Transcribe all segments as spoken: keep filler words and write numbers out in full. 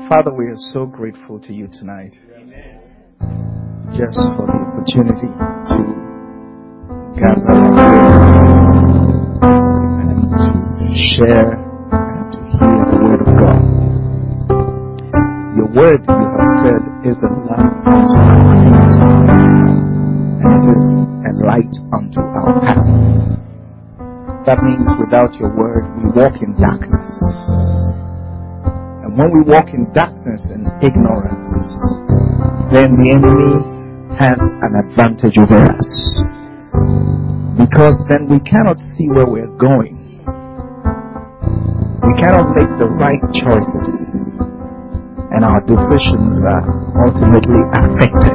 Father, we are so grateful to you tonight. Just for the opportunity to gather like this and to share and to hear the word of God. Your word, you have said, is a lamp unto our feet and it is a light unto our path. That means without your word, we walk in darkness. And when we walk in darkness and ignorance, then the enemy has an advantage over us. Because then we cannot see where we're going. We cannot make the right choices. And our decisions are ultimately affected.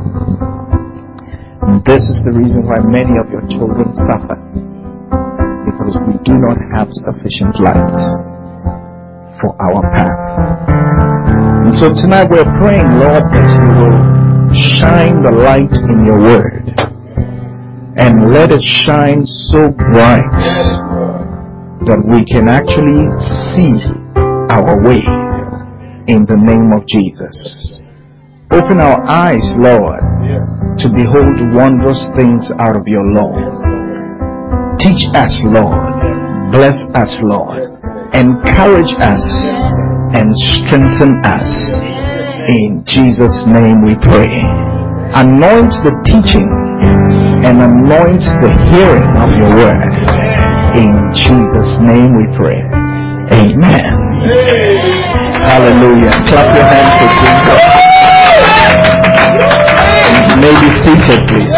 And this is the reason why many of your children suffer. Because we do not have sufficient light for our path. And so tonight we're praying, Lord, that you will shine the light in your word and let it shine so bright that we can actually see our way in the name of Jesus. Open our eyes, Lord, to behold wondrous things out of your law. Teach us, Lord. Bless us, Lord. Encourage us and strengthen us. In Jesus' name we pray. Anoint the teaching and anoint the hearing of your word. In Jesus' name we pray. Amen. Hallelujah. Clap your hands for Jesus. You may be seated, please.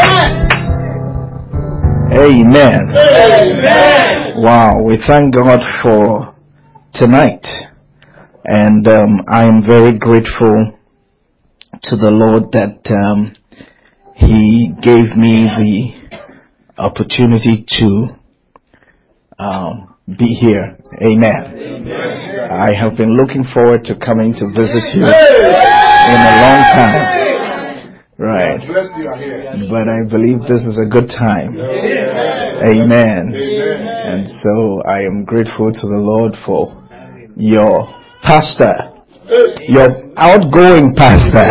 Amen. Amen. Wow, we thank God for tonight. And um, I am very grateful to the Lord that um, He gave me the opportunity to um, be here. Amen. Amen. I have been looking forward to coming to visit you in a long time. Right. But I believe this is a good time. Amen. And so I am grateful to the Lord for your pastor, your outgoing pastor.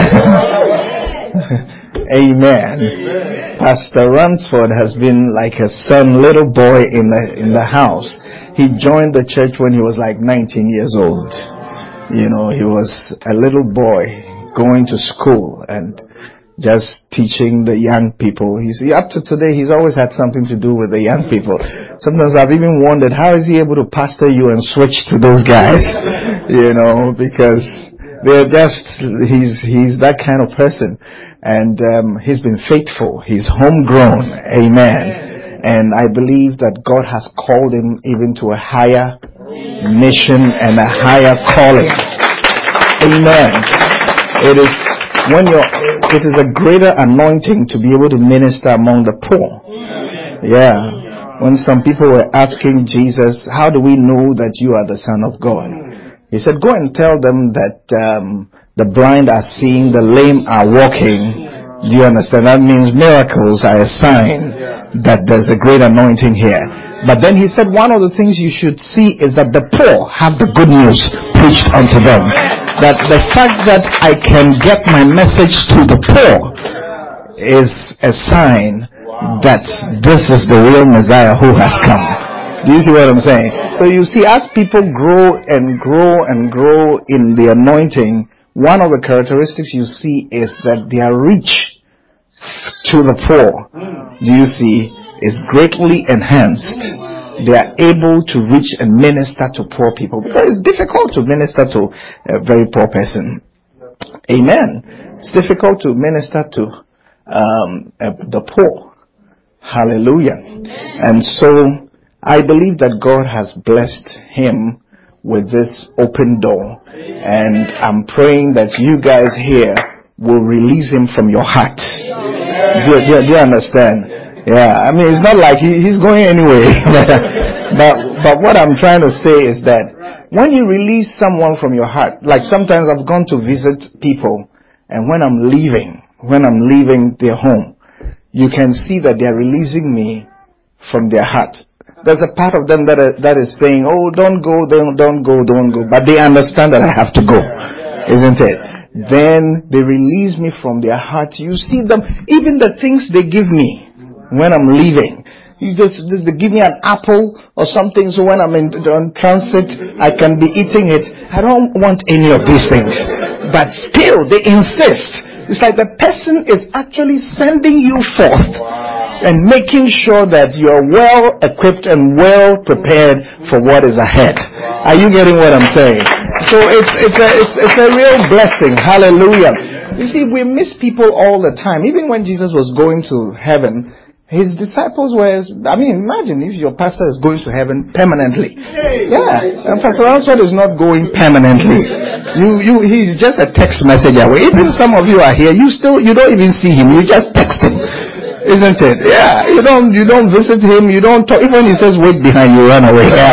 Amen. Pastor Ransford has been like a son, little boy in the in the house. He joined the church when he was like nineteen years old. You know, he was a little boy going to school and just teaching the young people. You see, up to today, he's always had something to do with the young people. Sometimes I've even wondered, how is he able to pastor you and switch to those guys? You know, because they're just, he's, he's that kind of person. And, um, he's been faithful. He's homegrown. Amen. And I believe that God has called him even to a higher mission and a higher calling. Amen. It is, when you're, it is a greater anointing to be able to minister among the poor. Yeah. When some people were asking Jesus, how do we know that you are the Son of God? He said, go and tell them that um, the blind are seeing, the lame are walking. Do you understand? That means miracles are a sign that there's a great anointing here. But then he said, one of the things you should see is that the poor have the good news preached unto them. That the fact that I can get my message to the poor is a sign that this is the real Messiah who has come. Do you see what I'm saying? So you see, as people grow and grow and grow in the anointing, one of the characteristics you see is that their reach to the poor, do you see, is greatly enhanced. They are able to reach and minister to poor people, because it's difficult to minister to a very poor person. Amen. It's difficult to minister to um, uh, the poor. Hallelujah. And so I believe that God has blessed him with this open door, and I'm praying that you guys here will release him from your heart. Do, do, do you understand? Yeah, I mean, it's not like he, he's going anyway. but but what I'm trying to say is that when you release someone from your heart, like sometimes I've gone to visit people, and when I'm leaving, when I'm leaving their home, you can see that they're releasing me from their heart. There's a part of them that are, that is saying, oh, don't go, don't, don't go, don't go. But they understand that I have to go. Isn't it? Then they release me from their heart. You see them, even the things they give me when I'm leaving. You just, they give me an apple or something, so when I'm in on transit, I can be eating it. I don't want any of these things. But still, they insist. It's like the person is actually sending you forth and making sure that you're well equipped and well prepared for what is ahead. Are you getting what I'm saying? So it's, it's a, it's, it's a real blessing. Hallelujah. You see, we miss people all the time. Even when Jesus was going to heaven, his disciples were, I mean, imagine if your pastor is going to heaven permanently. Yeah. And Pastor Ransford is not going permanently. You, you, he's just a text message away. Even some of you are here, you still, you don't even see him, you just text him. Isn't it? Yeah. You don't, you don't visit him, you don't talk, even when he says wait behind you, run away. Yeah.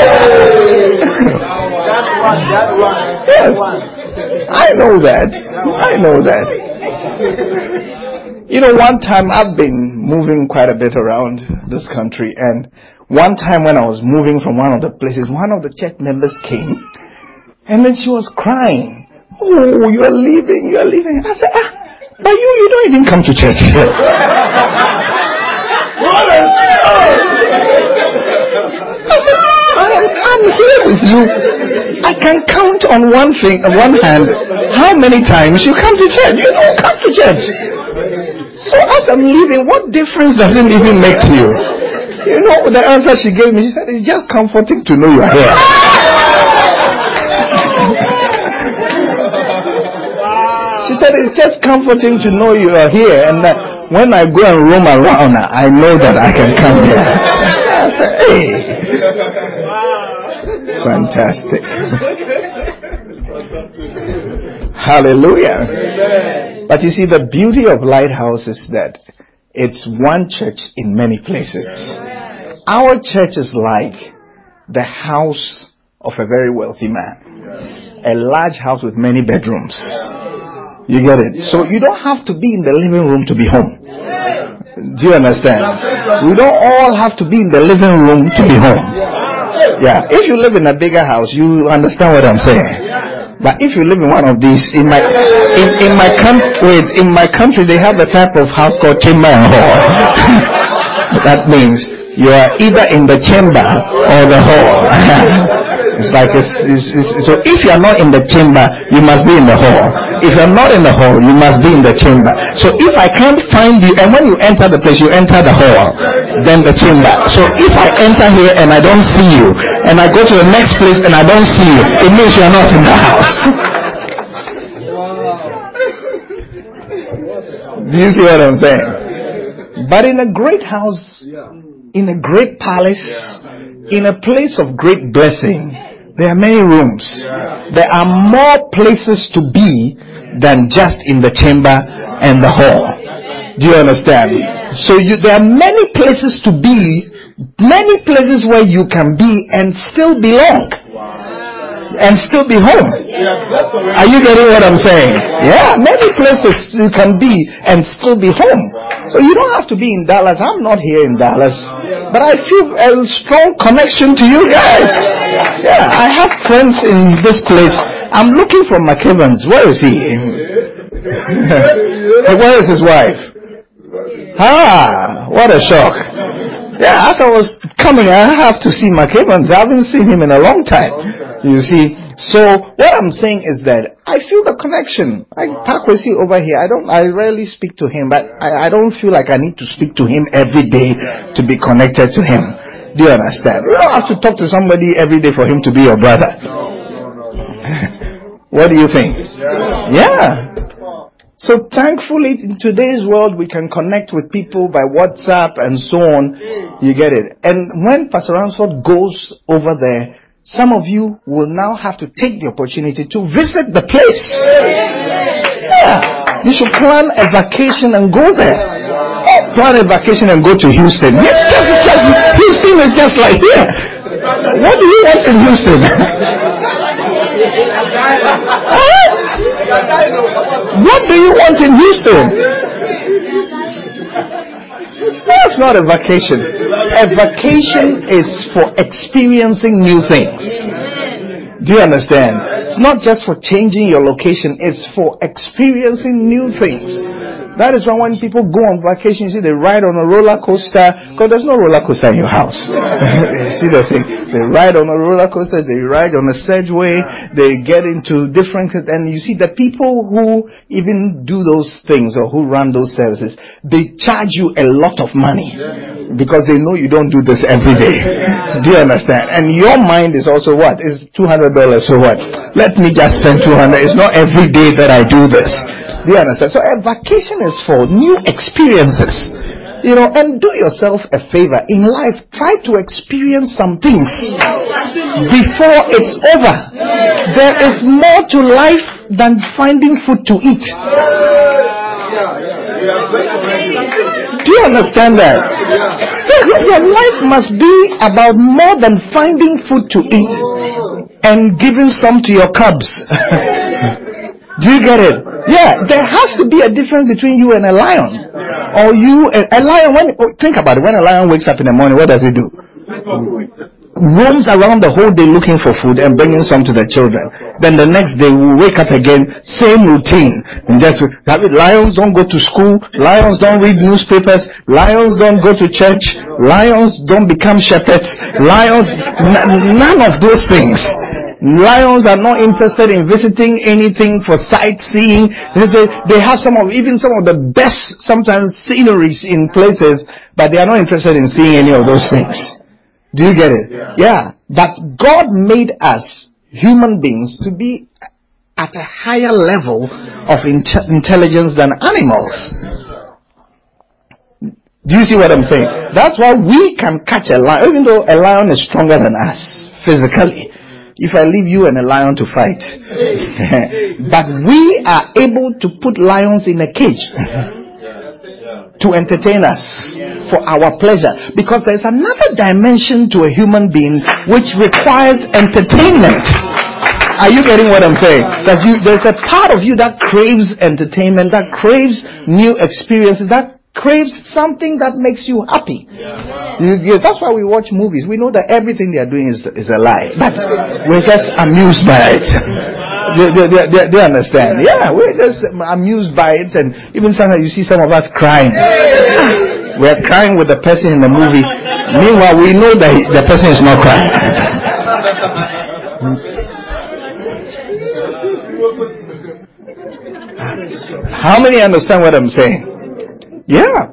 That one, that one. Yes. I know that. I know that. You know, one time I've been moving quite a bit around this country, and one time when I was moving from one of the places, one of the church members came, and then she was crying. Oh, you are leaving, you are leaving. I said, ah, but you, you don't even come to church. I said, I'm here with you. I can count on one thing, on one hand, how many times you come to church. You don't come to church. So as I'm leaving, what difference does it even make to you? You know the answer she gave me? She said, it's just comforting to know you're here. She said, it's just comforting to know you are here, and that when I go and roam around, I know that I can come here. I said, hey. Fantastic. Hallelujah. But you see, the beauty of Lighthouse is that it's one church in many places. Our church is like the house of a very wealthy man. A large house with many bedrooms. You get it? So you don't have to be in the living room to be home. Do you understand? We don't all have to be in the living room to be home. Yeah. If you live in a bigger house, you understand what I'm saying. But if you live in one of these, in my in, in my country, wait, in my country they have a type of house called chamber and hall. That means you are either in the chamber or the hall. It's like it's, it's, it's, so if you are not in the chamber, you must be in the hall. If you are not in the hall, you must be in the chamber. So if I can't find you, and when you enter the place, you enter the hall, then the chamber. So if I enter here and I don't see you, and I go to the next place and I don't see you, it means you are not in the house. Do you see what I'm saying? But in a great house, in a great palace, in a place of great blessing, there are many rooms. There are more places to be than just in the chamber and the hall. Do you understand? So you, there are many places to be, many places where you can be and still belong. And still be home. Are you getting what I'm saying? Yeah, many places you can be and still be home. So you don't have to be in Dallas. I'm not here in Dallas. But I feel a strong connection to you guys. Yeah, I have friends in this place. I'm looking for McEvans. Where is he? Where is his wife? Ah, what a shock. Yeah, as I was coming, I have to see McEvans. I haven't seen him in a long time. You see, so what I'm saying is that I feel the connection. Like Pakwesi over here, I don't, I rarely speak to him, but I, I don't feel like I need to speak to him every day to be connected to him. Do you understand? You don't have to talk to somebody every day for him to be your brother. What do you think? Yeah. So thankfully, in today's world, we can connect with people by WhatsApp and so on. You get it? And when Pastor Ransford goes over there, some of you will now have to take the opportunity to visit the place. Yeah. You should plan a vacation and go there. Or plan a vacation and go to Houston. It's just, it's just, Houston is just like here. What do you want in Houston? What do you want in Houston? That's not a vacation. A vacation is for experiencing new things. Do you understand? It's not just for changing your location, it's for experiencing new things. That is why when people go on vacation, you see they ride on a roller coaster, because there's no roller coaster in your house. You see the thing? They ride on a roller coaster, they ride on a Segway, they get into different, and you see the people who even do those things or who run those services, they charge you a lot of money because they know you don't do this every day. Do you understand? And your mind is also what? Is two hundred dollars, so what? Let me just spend two hundred dollars. It's not every day that I do this. Do you understand? So a vacation is for new experiences. You know, and do yourself a favor. In life, try to experience some things before it's over. There is more to life than finding food to eat. Do you understand that? Your life must be about more than finding food to eat and giving some to your cubs. Do you get it? Yeah, there has to be a difference between you and a lion. Or you, a, a lion, when, think about it, when a lion wakes up in the morning, what does he do? Roams around the whole day looking for food and bringing some to the children. Then the next day we wake up again, same routine. And just lions don't go to school, lions don't read newspapers, lions don't go to church, lions don't become shepherds, lions, n- none of those things. Lions are not interested in visiting anything for sightseeing. They say they have some of, even some of the best sometimes sceneries in places, but they are not interested in seeing any of those things. Do you get it? Yeah. yeah. But God made us human beings to be at a higher level of inte- intelligence than animals. Do you see what I'm saying? That's why we can catch a lion, even though a lion is stronger than us physically. If I leave you and a lion to fight. But we are able to put lions in a cage to entertain us for our pleasure. Because there's another dimension to a human being which requires entertainment. Are you getting what I'm saying? That you, there's a part of you that craves entertainment, that craves new experiences, that craves something that makes you happy. Yes, that's why we watch movies. We know that everything they are doing is, is a lie, but we're just amused by it. They, they, they, they understand. Yeah, we're just amused by it, and even sometimes you see some of us crying. We're crying with the person in the movie. Meanwhile, we know that he, the person is not crying. How many understand what I'm saying? Yeah.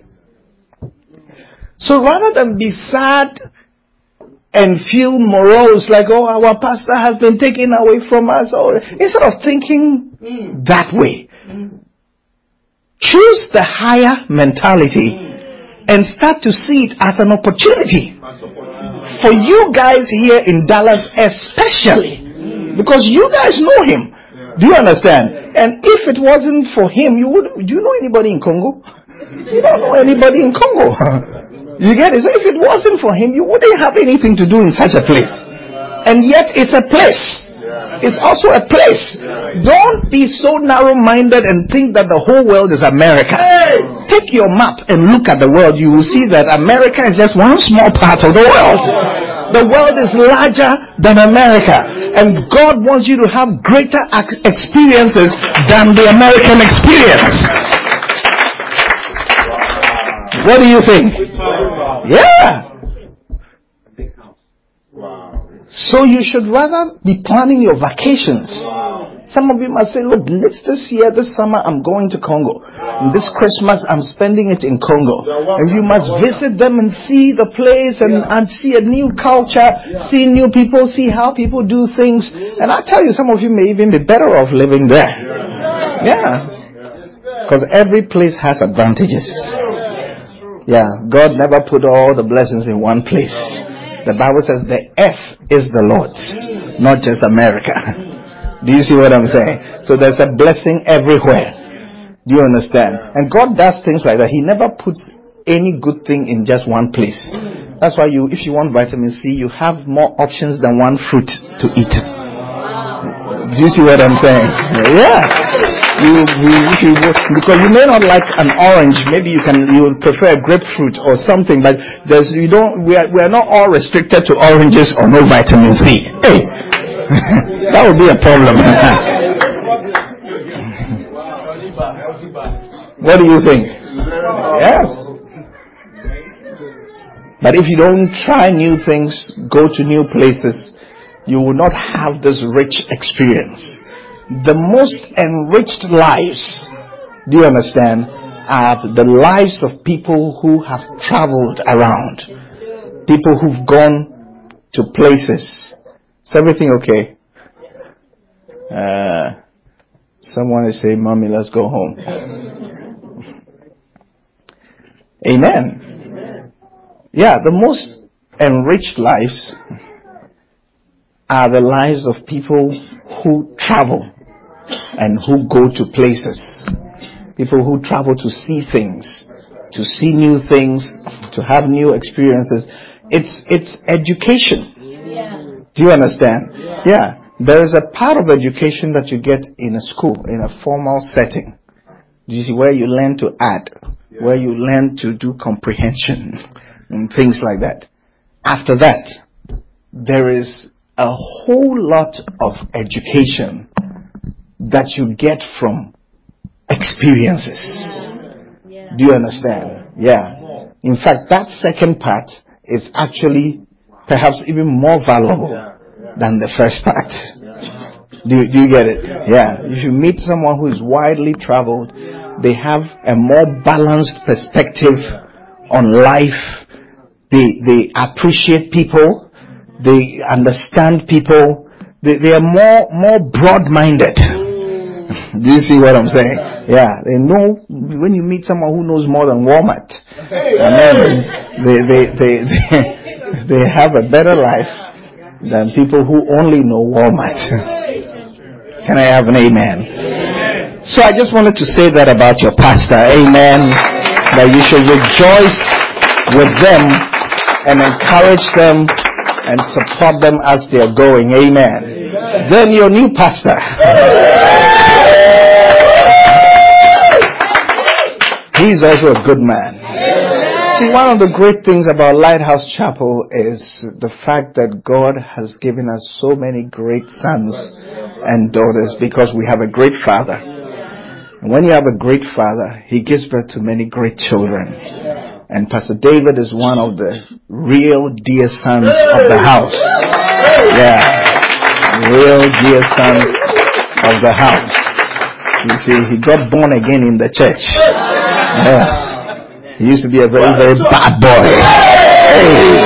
So rather than be sad and feel morose, like, oh, our pastor has been taken away from us, or instead of thinking mm. that way, mm. choose the higher mentality mm. and start to see it as an opportunity mm. for you guys here in Dallas, especially mm. because you guys know him. Yeah. Do you understand? And if it wasn't for him, you would. Do you know anybody in Congo? You don't know anybody in Congo. You get it? So if it wasn't for him, you wouldn't have anything to do in such a place. And yet it's a place. It's also a place. Don't be so narrow-minded and think that the whole world is America. Take your map and look at the world. You will see that America is just one small part of the world. The world is larger than America. And God wants you to have greater experiences than the American experience. What do you think? Yeah. So you should rather be planning your vacations. Some of you must say, look, this year, this summer, I'm going to Congo. And this Christmas, I'm spending it in Congo. And you must visit them and see the place and, and see a new culture, see new people, see how people do things. And I tell you, some of you may even be better off living there. Yeah. Because every place has advantages. Yeah, God never put all the blessings in one place. The Bible says the earth is the Lord's, not just America. Do you see what I'm saying? So there's a blessing everywhere. Do you understand? And God does things like that. He never puts any good thing in just one place. That's why you, if you want vitamin C, you have more options than one fruit to eat. Do you see what I'm saying? Yeah. You, you, you, because you may not like an orange, maybe you can you would prefer a grapefruit or something, but there's you don't we are we are not all restricted to oranges or no vitamin C. Hey, That would be a problem. What do you think? Yes. But if you don't try new things, go to new places, you will not have this rich experience. The most enriched lives, do you understand, are the lives of people who have traveled around. People who've gone to places. Is everything okay? Uh, someone is saying, Mommy, let's go home. Amen. Yeah, the most enriched lives are the lives of people who travel and who go to places. People who travel to see things, to see new things, to have new experiences. It's it's education. Yeah. Do you understand? Yeah. yeah. There is a part of education that you get in a school, in a formal setting. Do you see, where you learn to add, yeah. where you learn to do comprehension and things like that. After that, there is a whole lot of education that you get from experiences. Yeah. Do you understand? Yeah. In fact, that second part is actually perhaps even more valuable than the first part. Do you, do you get it? Yeah. If you meet someone who is widely traveled, they have a more balanced perspective on life. They they appreciate people. They understand people. They they are more more broad-minded. Do you see what I'm saying? Yeah, they know. When you meet someone who knows more than Walmart, and then they they they they, they have a better life than people who only know Walmart. Can I have an amen? Amen? So I just wanted to say that about your pastor. Amen. That you should rejoice with them and encourage them and support them as they are going. Amen. Amen. Then your new pastor. He's also a good man. See, one of the great things about Lighthouse Chapel is the fact that God has given us so many great sons and daughters because we have a great father. And when you have a great father, he gives birth to many great children. And Pastor David is one of the real dear sons of the house. Yeah. Real dear sons of the house. You see, he got born again in the church. Yes. He used to be a very, very bad boy. Hey.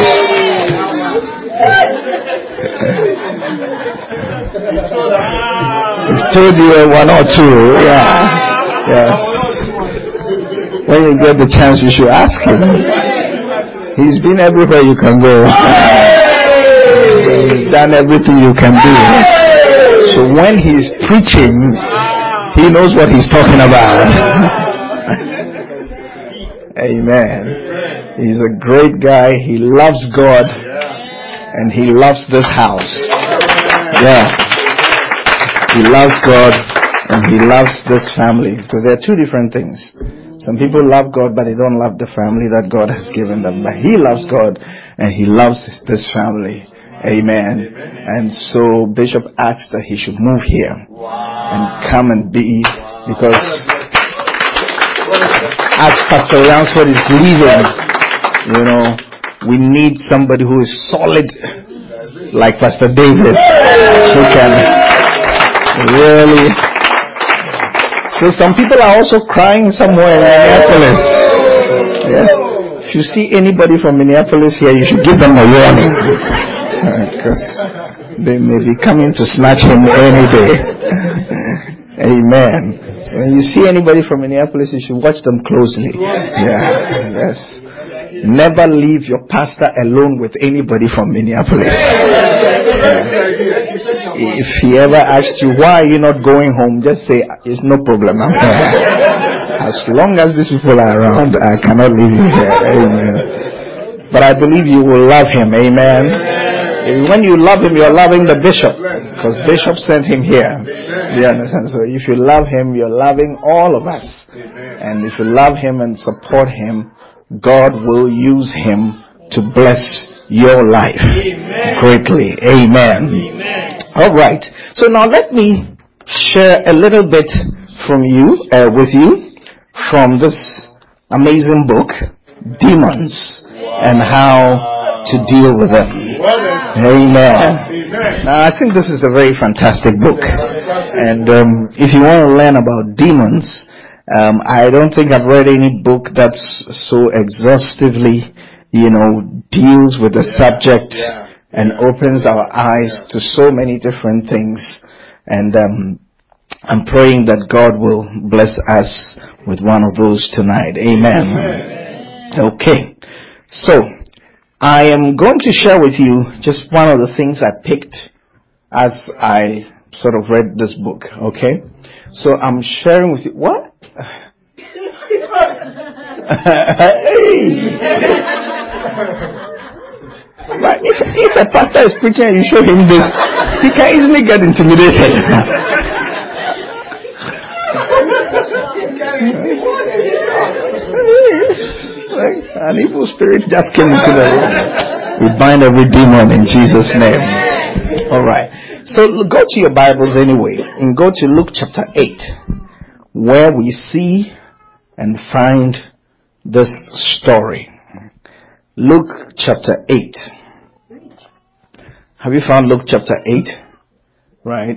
He's told you one or two. Yeah. Yes. When you get the chance, you should ask him. He's been everywhere you can go. He's done everything you can do. So when he's preaching, he knows what he's talking about. Amen. He's a great guy. He loves God. And he loves this house. Yeah. He loves God. And he loves this family. Because there are two different things. Some people love God, but they don't love the family that God has given them. But he loves God. And he loves this family. Amen. And so Bishop asked that he should move here. And come and be. Because as Pastor Ransford is leaving, you know, we need somebody who is solid like Pastor David, who can really. So some people are also crying somewhere in Minneapolis. Yes. If you see anybody from Minneapolis here, you should give them a warning, because they may be coming to snatch him any day. Amen. So when you see anybody from Minneapolis, you should watch them closely. Yeah. Yes. Never leave your pastor alone with anybody from Minneapolis. Yeah. If he ever asks you, why are you not going home? Just say, it's no problem. I'm here. As long as these people are around, I cannot leave you here. Amen. But I believe you will love him. Amen. When you love him, you're loving the bishop. Because Bishop sent him here. You understand? So if you love him, you're loving all of us. And if you love him and support him, God will use him to bless your life greatly. Amen. All right. So now let me share a little bit from you, uh, with you, from this amazing book, Demons, and how to deal with them. Amen. Now, I think this is a very fantastic book. And um, if you want to learn about demons, um, I don't think I've read any book that's so exhaustively, you know, deals with the subject and opens our eyes to so many different things. And um, I'm praying that God will bless us with one of those tonight. Amen. Okay. So, I am going to share with you just one of the things I picked as I sort of read this book. Okay. So, I'm sharing with you. What? Hey. Right. If, if a pastor is preaching and you show him this, he can easily get intimidated. Like an evil spirit just came into the room. We bind every demon in Jesus' name. Alright. So go to your Bibles anyway and go to Luke chapter eight, where we see and find this story. Luke chapter eight. Have you found Luke chapter eight? Right.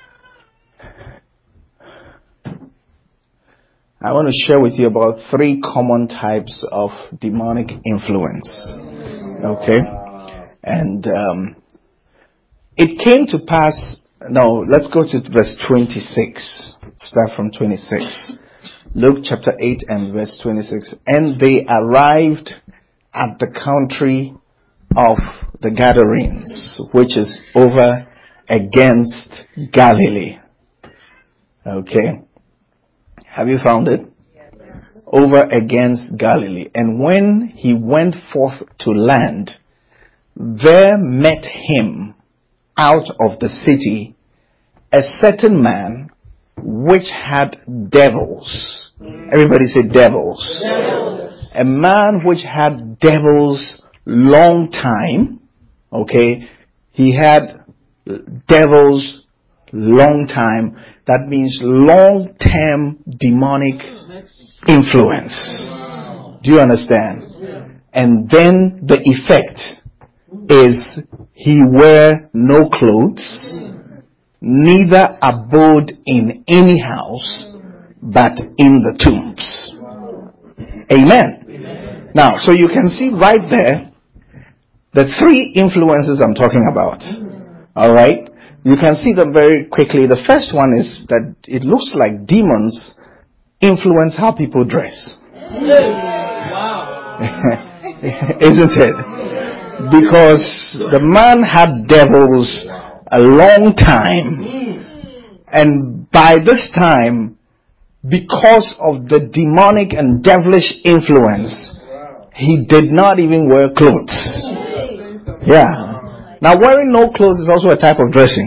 I want to share with you about three common types of demonic influence. Okay? And um, it came to pass, no, let's go to verse twenty-six. Start from twenty-six. Luke chapter eight and verse twenty-six. And they arrived at the country of the Gadarenes, which is over against Galilee. Okay? Have you found it? Over against Galilee. And when he went forth to land, there met him out of the city a certain man which had devils. Everybody say devils. Devils. A man which had devils long time. Okay. He had devils long time. That means long-term demonic influence. Do you understand? And then the effect is he wear no clothes, neither abode in any house, but in the tombs. Amen. Now, so you can see right there the three influences I'm talking about. All right. You can see them very quickly. The first one is that it looks like demons influence how people dress. Wow. Isn't it? Because the man had devils a long time. And by this time, because of the demonic and devilish influence, he did not even wear clothes. Yeah. Now, wearing no clothes is also a type of dressing.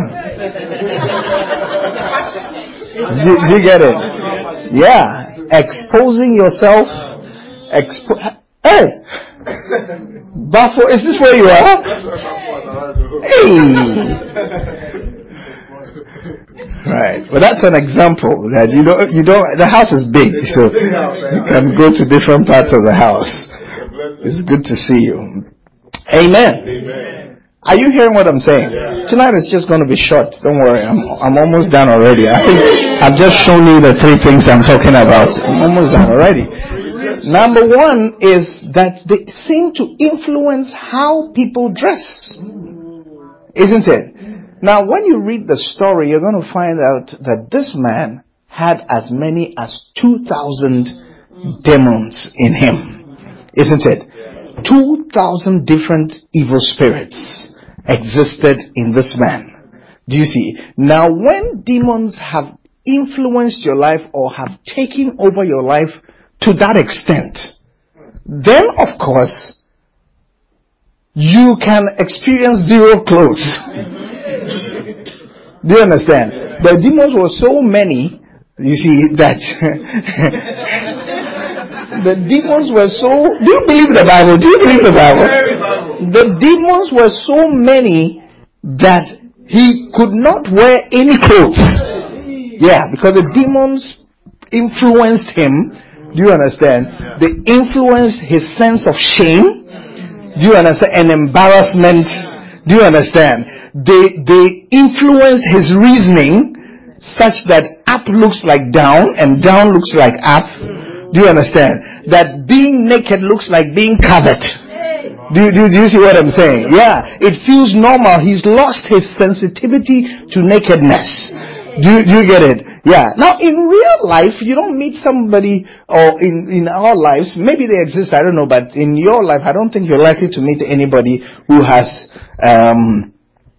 do, do you get it? Yeah. Exposing yourself. Expo- hey! Buffalo, is this where you are? Hey! Right. Well, that's an example that you don't, you don't, the house is big, so you can go to different parts of the house. It's good to see you. Amen. Amen. Are you hearing what I'm saying? Yeah. Tonight is just going to be short. Don't worry. I'm I'm almost done already. I think I've just shown you the three things I'm talking about. I'm almost done already. Number one is that they seem to influence how people dress. Isn't it? Now, when you read the story, you're going to find out that this man had as many as two thousand demons in him. Isn't it? two thousand different evil spirits existed in this man. Do you see? Now, when demons have influenced your life or have taken over your life to that extent, then of course, you can experience zero clothes. Do you understand? The demons were so many, you see, that the demons were so... Do you believe the Bible? Do you believe the Bible? The demons were so many that He could not wear any clothes. Yeah, because the demons influenced him. Do you understand? They influenced his sense of shame. Do you understand? And embarrassment. Do you understand? They, they influenced his reasoning such that up looks like down and down looks like up. Do you understand? That being naked looks like being covered. Do you, do, do you see what I'm saying? Yeah. It feels normal. He's lost his sensitivity to nakedness. Do you, do you get it? Yeah. Now, in real life, you don't meet somebody, or in, in our lives, maybe they exist, I don't know, but in your life, I don't think you're likely to meet anybody who has, um,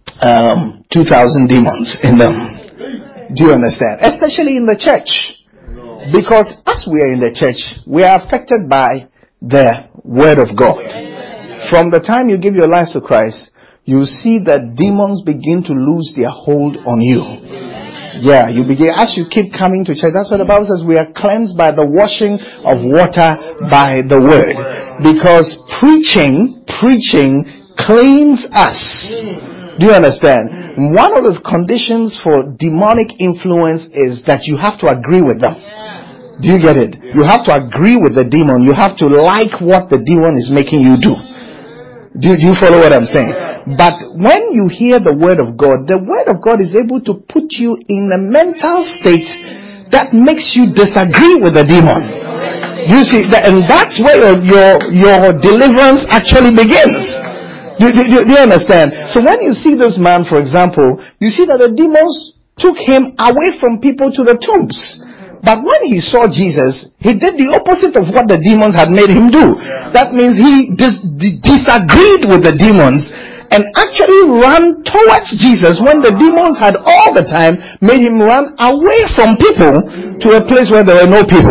um, two thousand demons in them. Do you understand? Especially in the church. Because as we are in the church, we are affected by the Word of God. From the time you give your life to Christ, you see that demons begin to lose their hold on you. Yeah, you begin, as you keep coming to church, that's what the Bible says, we are cleansed by the washing of water by the Word. Because preaching, preaching cleans us. Do you understand? One of the conditions for demonic influence is that you have to agree with them. Do you get it? You have to agree with the demon. You have to like what the demon is making you do. Do, do you follow what I'm saying? But when you hear the Word of God, the Word of God is able to put you in a mental state that makes you disagree with the demon. You see, that, and that's where your, your, your deliverance actually begins. Do, do, do, do you understand? So when you see this man, for example, you see that the demons took him away from people to the tombs. But when he saw Jesus, he did the opposite of what the demons had made him do. That means he dis- disagreed with the demons and actually ran towards Jesus when the demons had all the time made him run away from people to a place where there were no people.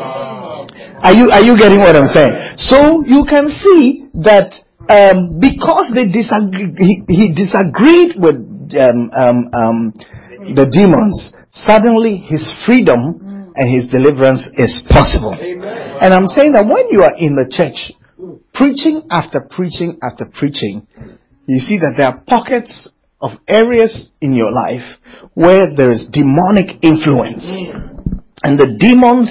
Are you, are you getting what I'm saying? So you can see that Um, because they disagree, he, he disagreed with um, um, um, the demons. Suddenly, his freedom and his deliverance is possible. Amen. And I'm saying that when you are in the church, preaching after preaching after preaching, you see that there are pockets of areas in your life where there is demonic influence, and the demons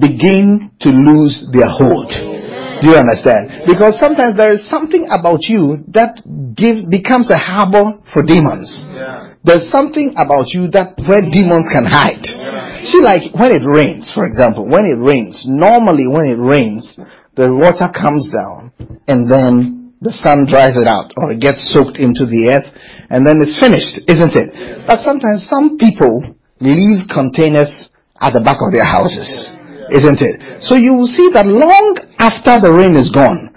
begin to lose their hold. Do you understand? Because sometimes there is something about you that give, becomes a harbor for demons. Yeah. There's something about you that where demons can hide. Yeah. See, like when it rains, for example, when it rains, normally when it rains, the water comes down and then the sun dries it out, or it gets soaked into the earth and then it's finished, isn't it? But sometimes some people leave containers at the back of their houses. Isn't it? So you will see that long after the rain is gone,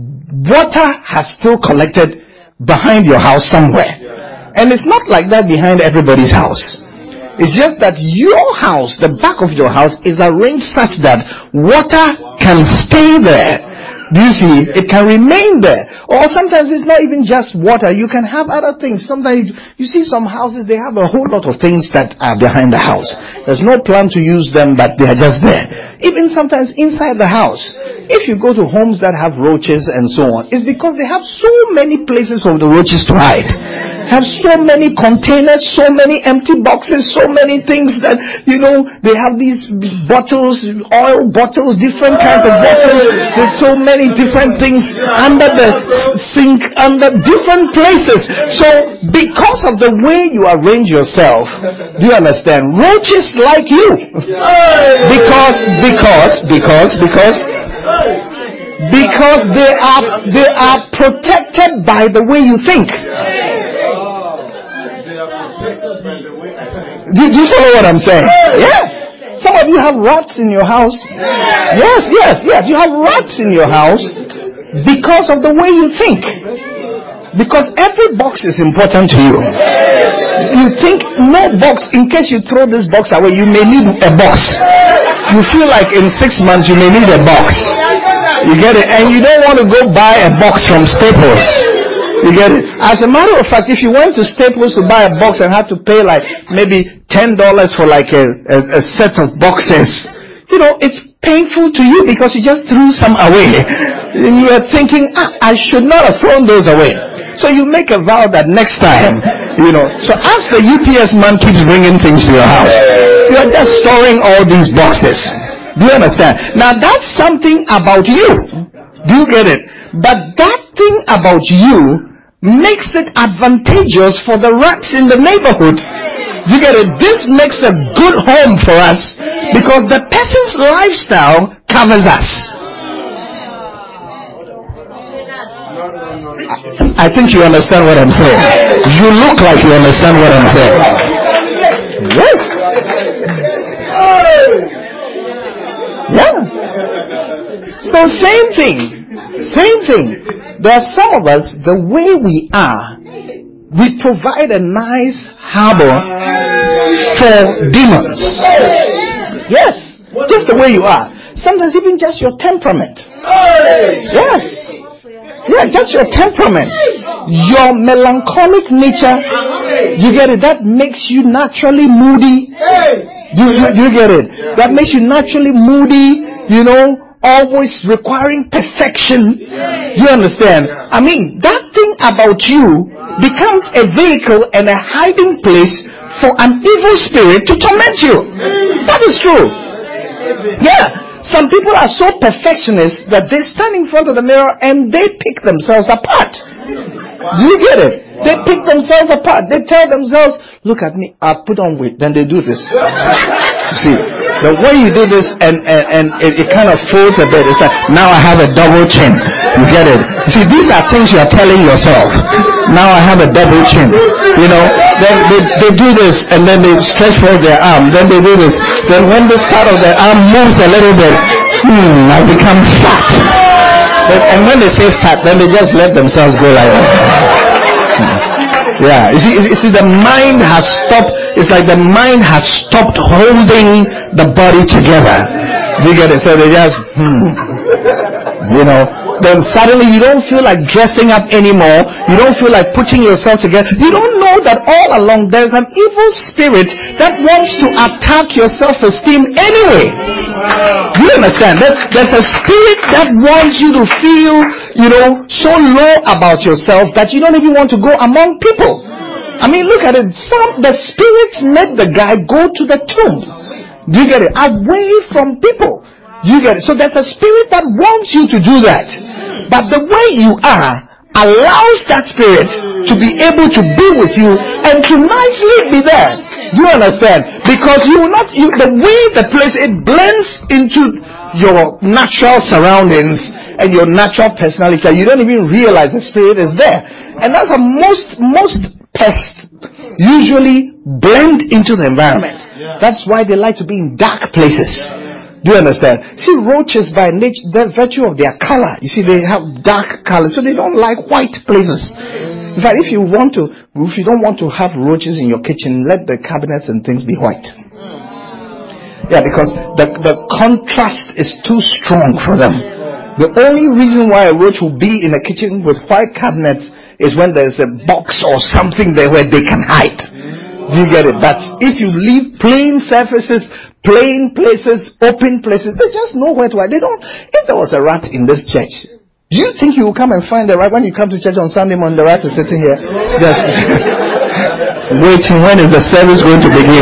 water has still collected behind your house somewhere. And it's not like that behind everybody's house. It's just that your house, the back of your house, is arranged such that water can stay there. Do you see? It can remain there. Or sometimes it's not even just water. You can have other things. Sometimes you see some houses, they have a whole lot of things that are behind the house. There's no plan to use them, but they are just there. Even sometimes inside the house. If you go to homes that have roaches and so on, it's because they have so many places for the roaches to hide. Have so many containers, so many empty boxes, so many things that, you know, they have these bottles, oil bottles, different kinds of bottles. There's so many different things under the sink, under different places. So because of the way you arrange yourself, do you understand? Roaches like you. Because, because, because, because, because they are, they are protected by the way you think. Do you follow what I'm saying? Yeah. Some of you have rats in your house. Yes, yes, yes. You have rats in your house because of the way you think. Because every box is important to you. You think no box, in case you throw this box away, you may need a box. You feel like in six months you may need a box. You get it? And you don't want to go buy a box from Staples. You get it? As a matter of fact, if you went to Staples to buy a box and had to pay like maybe ten dollars for like a, a, a set of boxes, you know, it's painful to you because you just threw some away. And you are thinking, ah, I should not have thrown those away. So you make a vow that next time, You know, so as the U P S man keeps bringing things to your house, you are just storing all these boxes. Do you understand? Now that's something about you. Do you get it? But that thing about you makes it advantageous for the rats in the neighborhood. Do you get it? This makes a good home for us because the person's lifestyle covers us. I think you understand what I'm saying. You look like you understand what I'm saying. Yes. Yeah. So same thing. Same thing. There are some of us, the way we are, we provide a nice harbor for demons. Yes. Just the way you are. Sometimes even just your temperament. Yes. Yeah, just your temperament. Your melancholic nature. You get it? That makes you naturally moody. Do you, do you get it? That makes you naturally moody, you know, always requiring perfection. You understand? I mean, that thing about you becomes a vehicle and a hiding place for an evil spirit to torment you. That is true. Yeah. Some people are so perfectionist that they stand in front of the mirror and they pick themselves apart. Do you get it? They pick themselves apart. They tell themselves, look at me, I put on weight. Then they do this. You see, the way you do this and, and, and it, it kind of folds a bit. It's like, now I have a double chin. You get it? You see, these are things you are telling yourself. Now I have a double chin. You know, then they, they do this and then they stretch forward their arm. Then they do this. Then when this part of their arm moves a little bit, hmm, I become fat. But, and when they say fat, then they just let themselves go like that. Yeah, you see, you see, the mind has stopped. It's like the mind has stopped holding the body together. Do you get it? So they just, hmm, you know. Then suddenly you don't feel like dressing up anymore. You don't feel like putting yourself together. You don't know that all along there's an evil spirit that wants to attack your self-esteem anyway. Do you understand? There's, there's a spirit that wants you to feel, you know, so low about yourself that you don't even want to go among people. I mean, look at it. Some, the spirits made the guy go to the tomb. Do you get it? Away from people. You get it? So there's a spirit that wants you to do that. But the way you are allows that spirit to be able to be with you and to nicely be there. Do you understand? Because you will not, you, the way the place, it blends into your natural surroundings and your natural personality. You don't even realize the spirit is there. And that's a most, most pests usually blend into the environment. That's why they like to be in dark places. Do you understand? See, roaches by nature, the virtue of their color, you see, they have dark color, so they don't like white places. In fact, if you want to, if you don't want to have roaches in your kitchen, let the cabinets and things be white. Yeah, because the, the contrast is too strong for them. The only reason why a roach will be in a kitchen with white cabinets is when there's a box or something there where they can hide. Do you get it? But if you leave plain surfaces, plain places, open places, they just know where to hide. They don't. If there was a rat in this church, do you think you will come and find the rat when you come to church on Sunday morning? The rat is sitting here, just waiting. When is the service going to begin?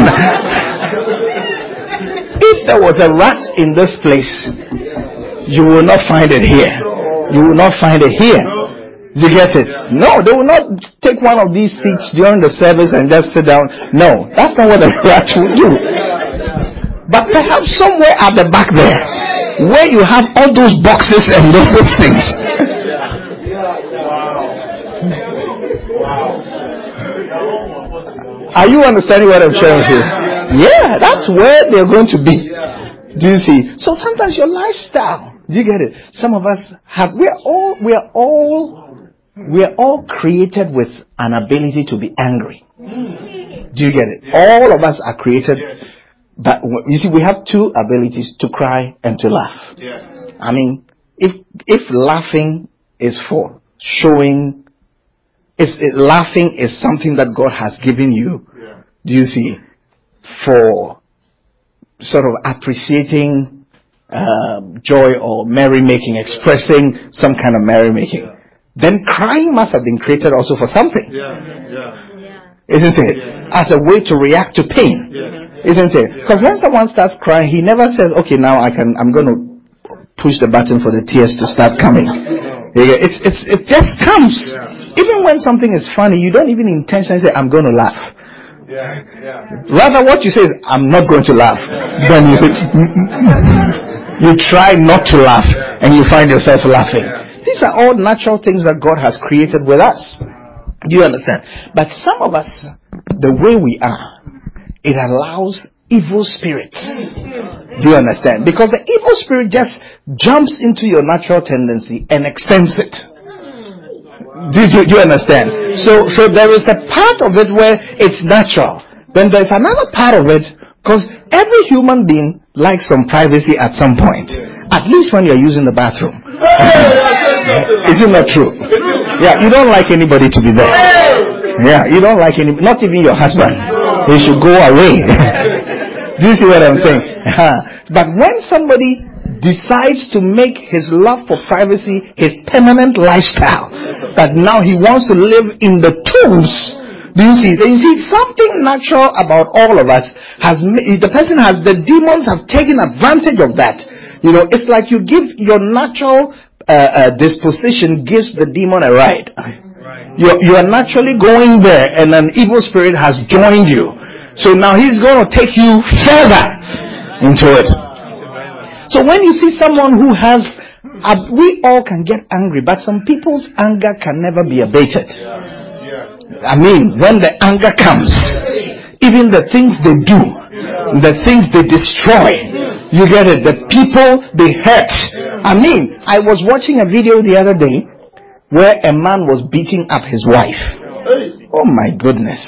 If there was a rat in this place, you will not find it here. You will not find it here. You get it? No, they will not take one of these seats during the service and just sit down. No, that's not what the rat will do. But perhaps somewhere at the back there, where you have all those boxes and those things. Are you understanding what I'm sharing with you? Yeah, that's where they're going to be. Do you see? So sometimes your lifestyle, do you get it? Some of us have, we're all, we're all, we're all created with an ability to be angry. Do you get it? All of us are created. But you see, we have two abilities, to cry and to laugh. Yeah. I mean, if if laughing is for showing, is it, laughing is something that God has given you. Yeah. Do you see? For sort of appreciating uh, joy or merrymaking, expressing some kind of merrymaking. Yeah. Then crying must have been created also for something. Yeah. Yeah. Isn't it? As a way to react to pain. Isn't it? Because when someone starts crying, he never says, okay, now I can, I'm going to push the button for the tears to start coming. It's, it's, it just comes. Even when something is funny, you don't even intentionally say, I'm going to laugh. Yeah, yeah. Rather, what you say is, I'm not going to laugh. Then you say, you try not to laugh, and you find yourself laughing. These are all natural things that God has created with us. Do you understand? But some of us, the way we are, it allows evil spirits. Do you understand? Because the evil spirit just jumps into your natural tendency and extends it. Do you, do you understand? So, so there is a part of it where it's natural. Then there's another part of it, because every human being likes some privacy at some point. At least when you're using the bathroom. Is it not true? Yeah, you don't like anybody to be there. Yeah, you don't like any, not even your husband. He should go away. Do you see what I'm saying? But when somebody decides to make his love for privacy his permanent lifestyle, that now he wants to live in the tombs. Do you see? You see, something natural about all of us has, the person has, the demons have taken advantage of that. You know, it's like you give your natural uh, uh, disposition gives the demon a ride. You you are naturally going there, and an evil spirit has joined you. So now he's going to take you further into it. So when you see someone who has, uh, we all can get angry, but some people's anger can never be abated. I mean, when the anger comes, even the things they do, the things they destroy, you get it, the people they hurt. I mean, I was watching a video the other day where a man was beating up his wife. Oh my goodness.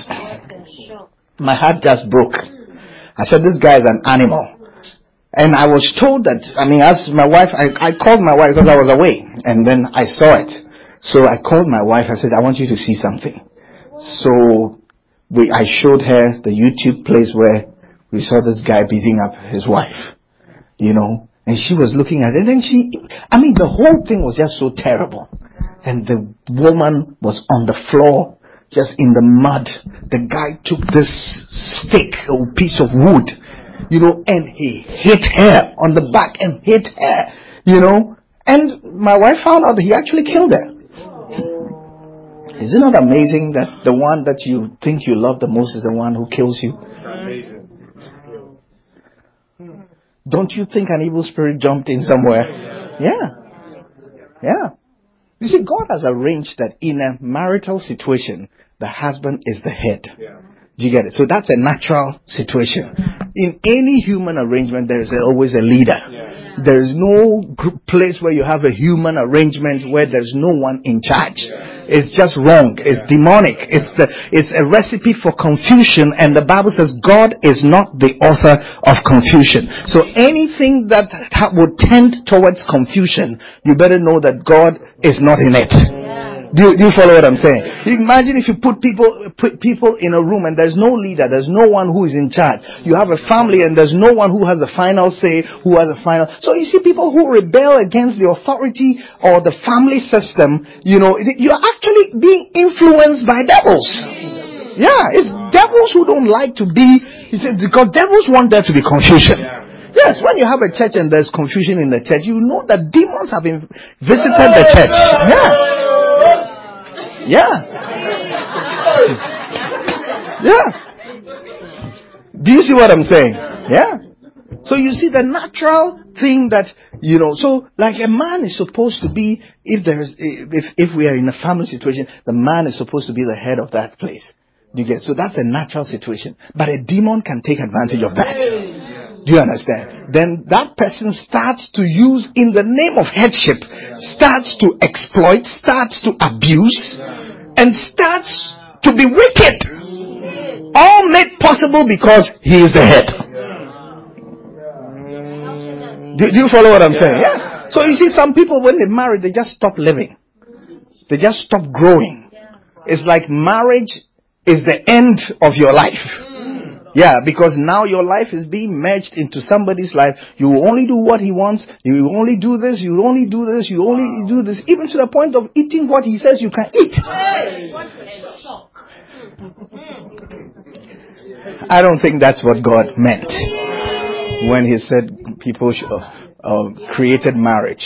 My heart just broke. I said, this guy is an animal. And I was told that, I mean, as my wife, I, I called my wife because I was away. And then I saw it. So I called my wife. I said, I want you to see something. So we, I showed her the YouTube place where we saw this guy beating up his wife. You know, and she was looking at it. And then she, I mean, the whole thing was just so terrible. And the woman was on the floor, just in the mud. The guy took this stick or piece of wood, you know, and he hit her on the back and hit her, you know. And my wife found out that he actually killed her. Is it not amazing that the one that you think you love the most is the one who kills you? Don't you think an evil spirit jumped in somewhere? Yeah. Yeah. You see, God has arranged that in a marital situation, the husband is the head. Do you get it? So that's a natural situation. In any human arrangement, there is always a leader. There is no group place where you have a human arrangement where there's no one in charge. It's just wrong. It's demonic. It's the, it's a recipe for confusion, and the Bible says God is not the author of confusion. So anything that would tend towards confusion, you better know that God is not in it. Do you, do you follow what I'm saying? Imagine if you put people put people in a room and there's no leader, there's no one who is in charge. You have a family and there's no one who has a final say, who has a final. So you see people who rebel against the authority or the family system, you know, you're actually being influenced by devils. Yeah, it's devils who don't like to be, he said, because devils want there to be confusion. Yes, when you have a church and there's confusion in the church, you know that demons have been visited the church. Yeah. Yeah. Yeah. Do you see what I'm saying? Yeah. So you see the natural thing that, you know, so like a man is supposed to be, if there's, if, if we are in a family situation, the man is supposed to be the head of that place. Do you get? So that's a natural situation. But a demon can take advantage of that. Do you understand? Then that person starts to use, in the name of headship, starts to exploit, starts to abuse, and starts to be wicked. All made possible because he is the head. Do, do you follow what I'm saying? Yeah. So you see, some people, when they marry, they just stop living. They just stop growing. It's like marriage is the end of your life. Yeah, because now your life is being merged into somebody's life. You will only do what he wants. You will only do this. You will only do this. You only do this. Even to the point of eating what he says you can eat. I don't think that's what God meant when He said people should, uh, uh, created marriage.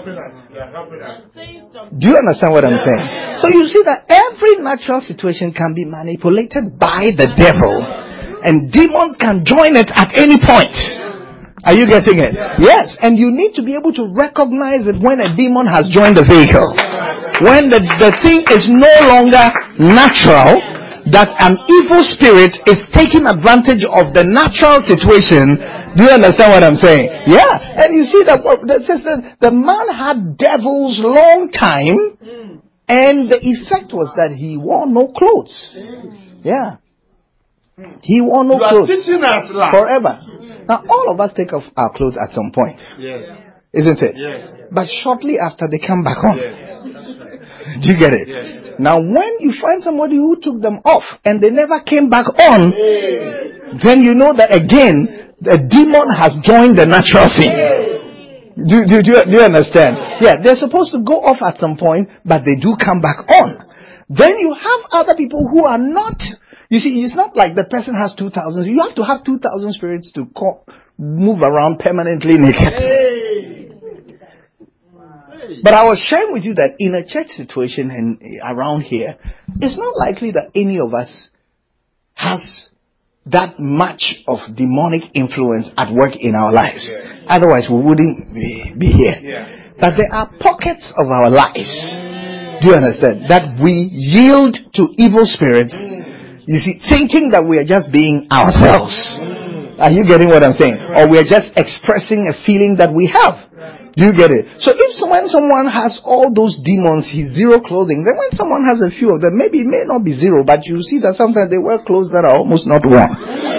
Do you understand what I'm saying? So you see that every natural situation can be manipulated by the devil, and demons can join it at any point. Are you getting it? Yes. And you need to be able to recognize it when a demon has joined the vehicle. When the, the thing is no longer natural, that an evil spirit is taking advantage of the natural situation. Do you understand what I'm saying? Yeah. And you see that well, the, the man had devils long time, and the effect was that he wore no clothes. Yeah. He wore no clothes forever. Now all of us take off our clothes at some point. Yes. Isn't it? Yes. But shortly after they come back on. Yes. Do you get it? Yes. Now when you find somebody who took them off and they never came back on, yes, then you know that again the demon has joined the natural thing. Do, do, do, you, do you understand? Yeah, they're supposed to go off at some point, but they do come back on. Then you have other people who are not. You see, it's not like the person has two thousand. You have to have two thousand spirits to co- move around permanently naked. Hey. But I was sharing with you that in a church situation and around here, it's not likely that any of us has that much of demonic influence at work in our lives. Yeah. Otherwise, we wouldn't be, be here. Yeah. But there are pockets of our lives, do you understand, that we yield to evil spirits. You see, thinking that we are just being ourselves. Are you getting what I'm saying? Or we are just expressing a feeling that we have. Do you get it? So if someone, someone has all those demons, he's zero clothing, then when someone has a few of them, maybe it may not be zero, but you see that sometimes they wear clothes that are almost not worn.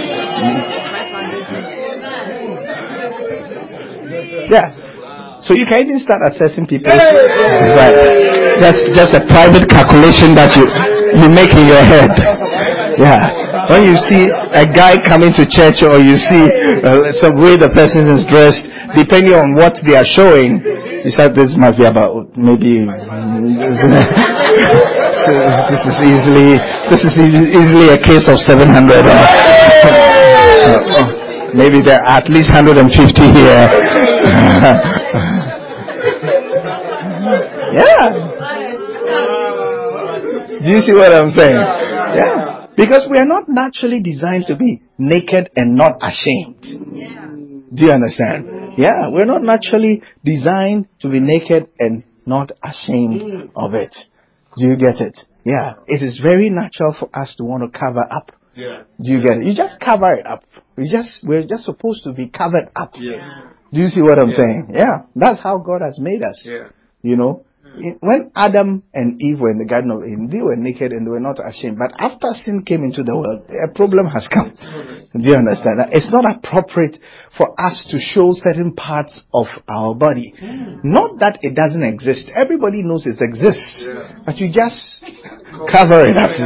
Yeah. So you can even start assessing people. Right. That's just a private calculation that you, you make in your head. Yeah. When you see a guy coming to church, or you see uh, some way the person is dressed, depending on what they are showing, you said this must be about maybe. So this is easily this is easily a case of seven hundred. Uh, uh, oh, maybe there are at least one hundred fifty here. Yeah. Do you see what I'm saying? Yeah. Because we are not naturally designed to be naked and not ashamed. Do you understand? Yeah, we're not naturally designed to be naked and not ashamed of it. Do you get it? Yeah, it is very natural for us to want to cover up. Yeah. Do you get it? You just cover it up. We just we're just supposed to be covered up. Yes. Do you see what I'm yeah. saying? Yeah, that's how God has made us. Yeah. You know. When Adam and Eve were in the Garden of Eden, they were naked and they were not ashamed. But after sin came into the world, a problem has come. Do you understand? It's not appropriate for us to show certain parts of our body. Not that it doesn't exist. Everybody knows it exists. But you just cover it up.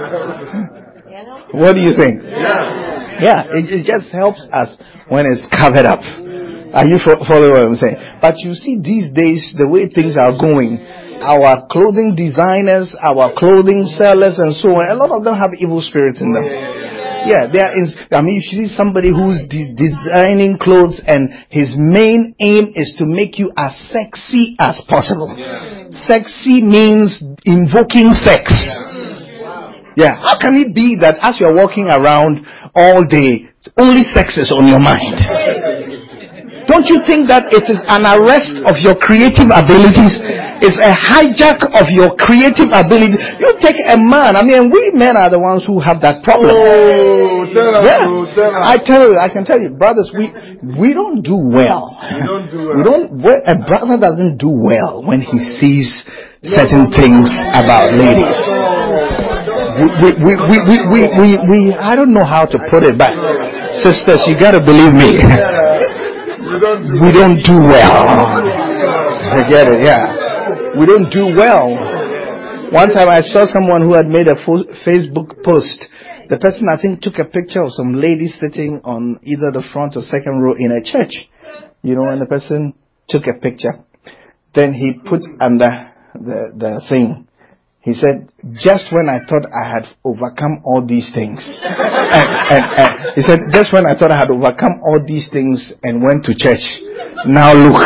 What do you think? Yeah, it, it just helps us when it's covered up. Are you following what I'm saying? But you see, these days, the way things are going, our clothing designers, our clothing sellers, and so on, a lot of them have evil spirits in them. Yeah, they are. In, I mean, if you see somebody who's de- designing clothes and his main aim is to make you as sexy as possible. Sexy means invoking sex. Yeah, how can it be that as you're walking around all day, only sex is on your mind? Don't you think that it is an arrest of your creative abilities? It's a hijack of your creative ability. You take a man, I mean, we men are the ones who have that problem. Oh, tell us, yeah. oh, tell us. I tell you, I can tell you, brothers, we we don't do well. We don't do well. We don't, a brother doesn't do well when he sees certain things about ladies. We, we, we, we, we, we, we, I don't know how to put it, but sisters, you gotta believe me. We don't do, we don't do well. Forget it, yeah. We don't do well. One time I saw someone who had made a fo- Facebook post. The person, I think, took a picture of some lady sitting on either the front or second row in a church. You know, and the person took a picture. Then he put under the, the thing, He said, just when I thought I had overcome all these things. and, and, and he said, just when I thought I had overcome all these things and went to church. Now look.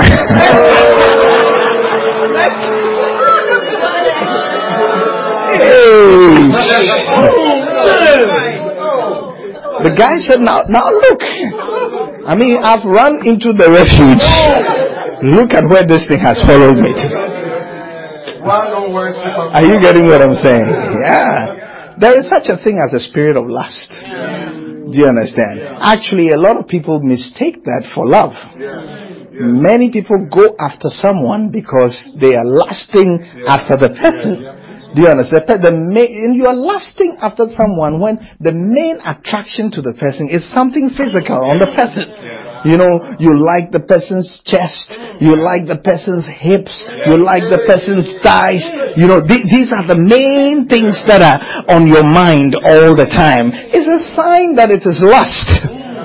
Hey. The guy said, now, now look. I mean, I've run into the refuge. Look at where this thing has followed me to. Are you getting what I'm saying? Yeah. There is such a thing as a spirit of lust. Do you understand? Actually, a lot of people mistake that for love. Many people go after someone because they are lusting after the person. Do you understand? The main, you are lusting after someone when the main attraction to the person is something physical on the person. You know, you like the person's chest, you like the person's hips, you like the person's thighs. You know, th- these are the main things that are on your mind all the time. It's a sign that it is lust.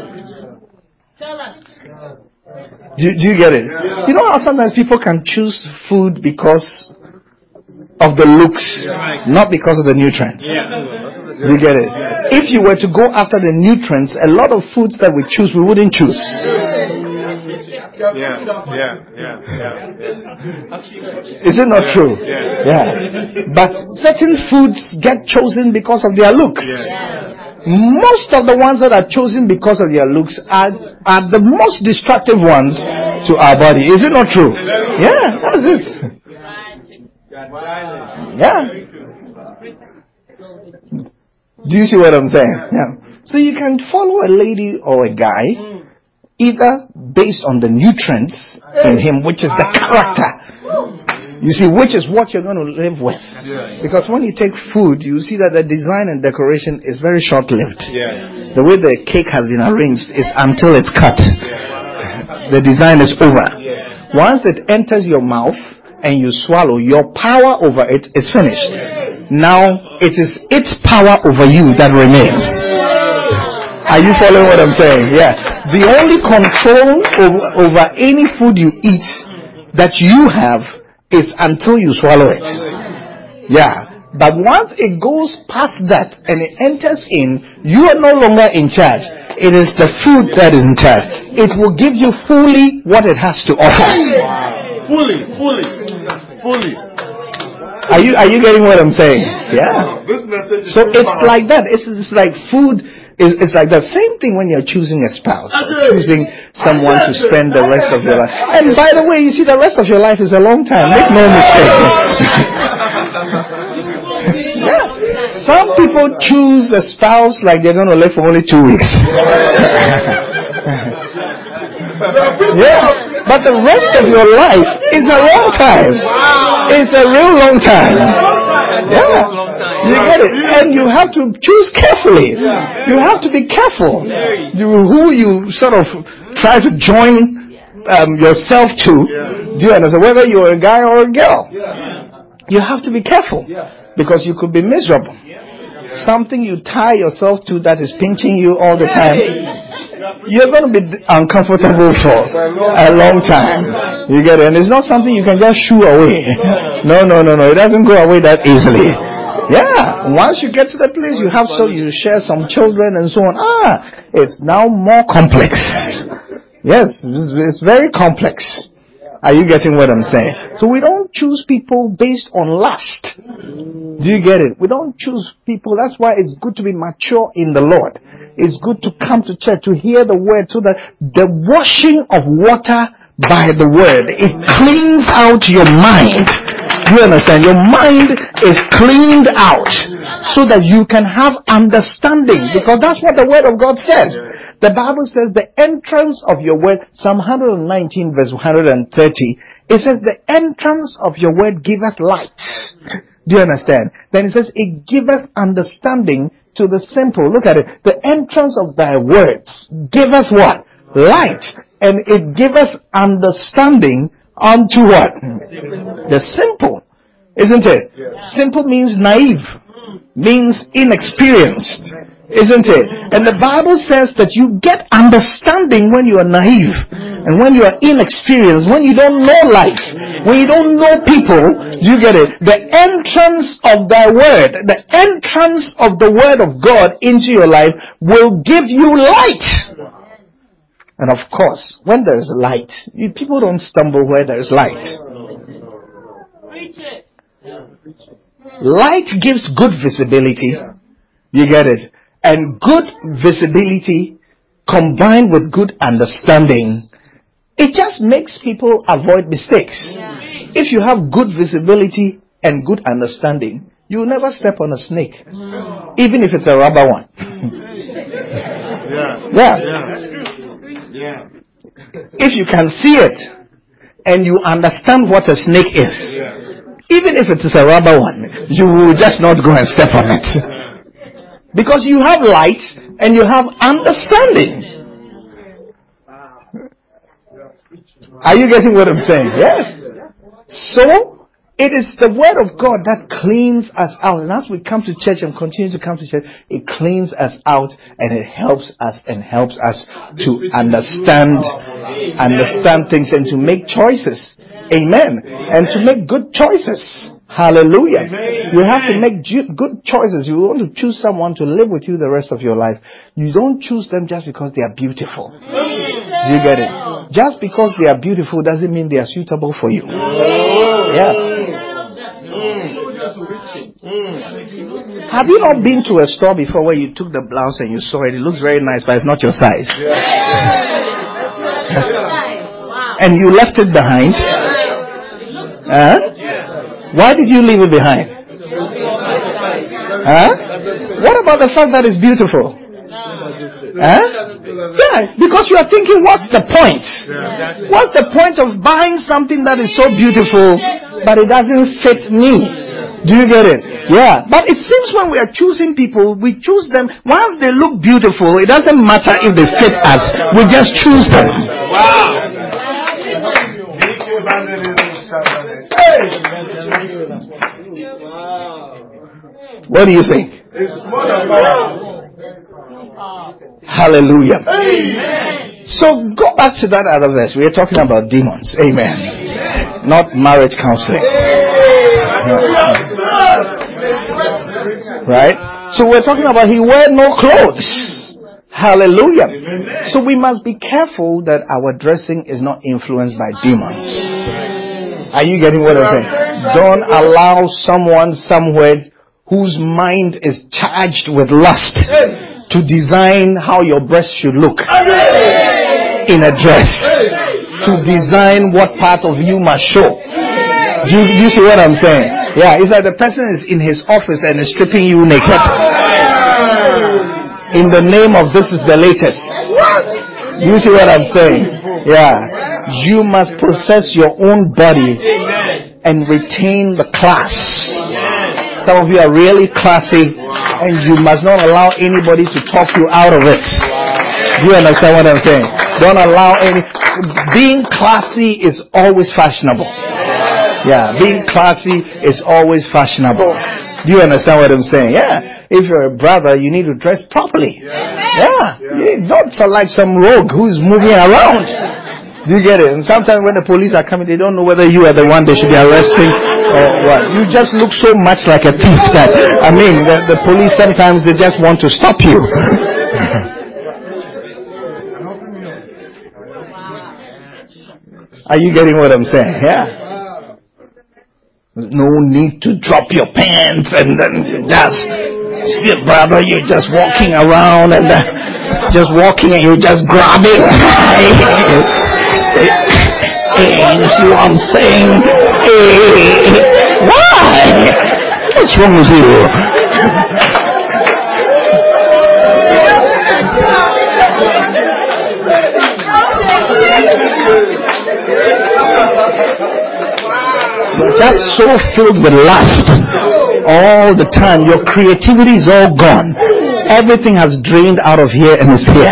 Do, do you get it? You know how sometimes people can choose food because of the looks, not because of the nutrients. You get it? If you were to go after the nutrients, a lot of foods that we choose, we wouldn't choose. Yeah, yeah, yeah, yeah. Is it not true? Yeah. But certain foods get chosen because of their looks. Most of the ones that are chosen because of their looks are, are the most destructive ones to our body. Is it not true? Yeah, that's it. Yeah. Do you see what I'm saying? Yeah. So you can follow a lady or a guy either based on the nutrients in him, which is the character. You see, which is what you're going to live with. Because when you take food, you see that the design and decoration is very short-lived. The way the cake has been arranged is until it's cut. The design is over. Once it enters your mouth and you swallow, your power over it is finished. Now, it is its power over you that remains. Are you following what I'm saying? Yeah. The only control over, over any food you eat that you have is until you swallow it. Yeah. But once it goes past that and it enters in, you are no longer in charge. It is the food that is in charge. It will give you fully what it has to offer. Fully, fully, fully. Are you are you getting what I'm saying? Yeah. This message is so it's powerful. Like that. It's, it's like food. Is it's like the same thing when you're choosing a spouse, or choosing someone to spend the rest of your life. And by the way, you see, the rest of your life is a long time. Make no mistake. Yeah. Some people choose a spouse like they're going to live for only two weeks. Yeah. But the rest of your life is a long time. It's a real long time. Yeah. You get it. And you have to choose carefully. You have to be careful who you sort of try to join um, yourself to. Do you understand? Whether you're a guy or a girl. You have to be careful. Because you could be miserable. Something you tie yourself to that is pinching you all the time. You're going to be uncomfortable for a long time. You get it? And it's not something you can just shoo away. No, no, no, no. It doesn't go away that easily. Yeah. Once you get to the place, you have so you share some children and so on. Ah, it's now more complex. Yes, it's, it's very complex. Are you getting what I'm saying? So we don't choose people based on lust. Do you get it? We don't choose people. That's why it's good to be mature in the Lord. It's good to come to church to hear the word so that the washing of water by the word, it cleans out your mind. Do you understand? Your mind is cleaned out so that you can have understanding, because that's what the word of God says. The Bible says the entrance of your word, Psalm one nineteen verse one thirty, it says the entrance of your word giveth light. Do you understand? Then it says it giveth understanding to the simple. Look at it. The entrance of thy words giveth what? Light. And it giveth understanding unto what? The simple. Isn't it? Simple means naive. Means inexperienced. Isn't it? And the Bible says that you get understanding when you are naive and when you are inexperienced, when you don't know life, when you don't know people. You get it? The entrance of thy word, the entrance of the word of God into your life will give you light. And of course, when there is light, you, people don't stumble where there is light. Light gives good visibility. You get it? And good visibility combined with good understanding, it just makes people avoid mistakes. Yeah. If you have good visibility and good understanding, you will never step on a snake. Mm. Even if it's a rubber one. yeah. Yeah. yeah. yeah. If you can see it and you understand what a snake is, yeah. even if it is a rubber one, you will just not go and step on it. Because you have light and you have understanding. Are you getting what I'm saying? Yes. So, it is the word of God that cleans us out. And as we come to church and continue to come to church, it cleans us out and it helps us and helps us to understand, understand things and to make choices. Amen. And to make good choices. Hallelujah. Amen. You have to make good choices. You want to choose someone to live with you the rest of your life. You don't choose them just because they are beautiful. Do you get it? Just because they are beautiful doesn't mean they are suitable for you. Yeah. Have you not been to a store before where you took the blouse and you saw it? It looks very nice, but it's not your size. And you left it behind? Huh? Why did you leave it behind? Huh? What about the fact that it's beautiful? Huh? Yeah, because you are thinking, what's the point? What's the point of buying something that is so beautiful, but it doesn't fit me? Do you get it? Yeah. But it seems when we are choosing people, we choose them, once they look beautiful, it doesn't matter if they fit us. We just choose them. Wow. What do you think? Hallelujah. Amen. So go back to that other verse. We are talking about demons. Amen. Amen. Not marriage counseling. Right? So we're talking about he wear no clothes. Hallelujah. Amen. So we must be careful that our dressing is not influenced by demons. Are you getting what I'm saying? Don't allow someone somewhere whose mind is charged with lust to design how your breast should look in a dress. To design what part of you must show. Do you, do you see what I'm saying? Yeah, it's like the person is in his office and is stripping you naked. In the name of this is the latest. Do you see what I'm saying? Yeah. You must possess your own body and retain the class. Some of you are really classy and you must not allow anybody to talk you out of it. Do you understand what I'm saying? Don't allow any... Being classy is always fashionable. Yeah, being classy is always fashionable. Do you understand what I'm saying? Yeah. If you're a brother, you need to dress properly. Yeah. You don't sound like some rogue who's moving around. Do you get it? And sometimes when the police are coming, they don't know whether you are the one they should be arresting or what. You just look so much like a thief that, I mean, the, the police sometimes they just want to stop you. Are you getting what I'm saying? Yeah. No need to drop your pants and then just see, brother, you're just walking around and uh, just walking and you're just grabbing. Hey, you see what I'm saying? Hey, why? What's wrong with you? You're just so filled with lust all the time. Your creativity is all gone. Everything has drained out of here and is here.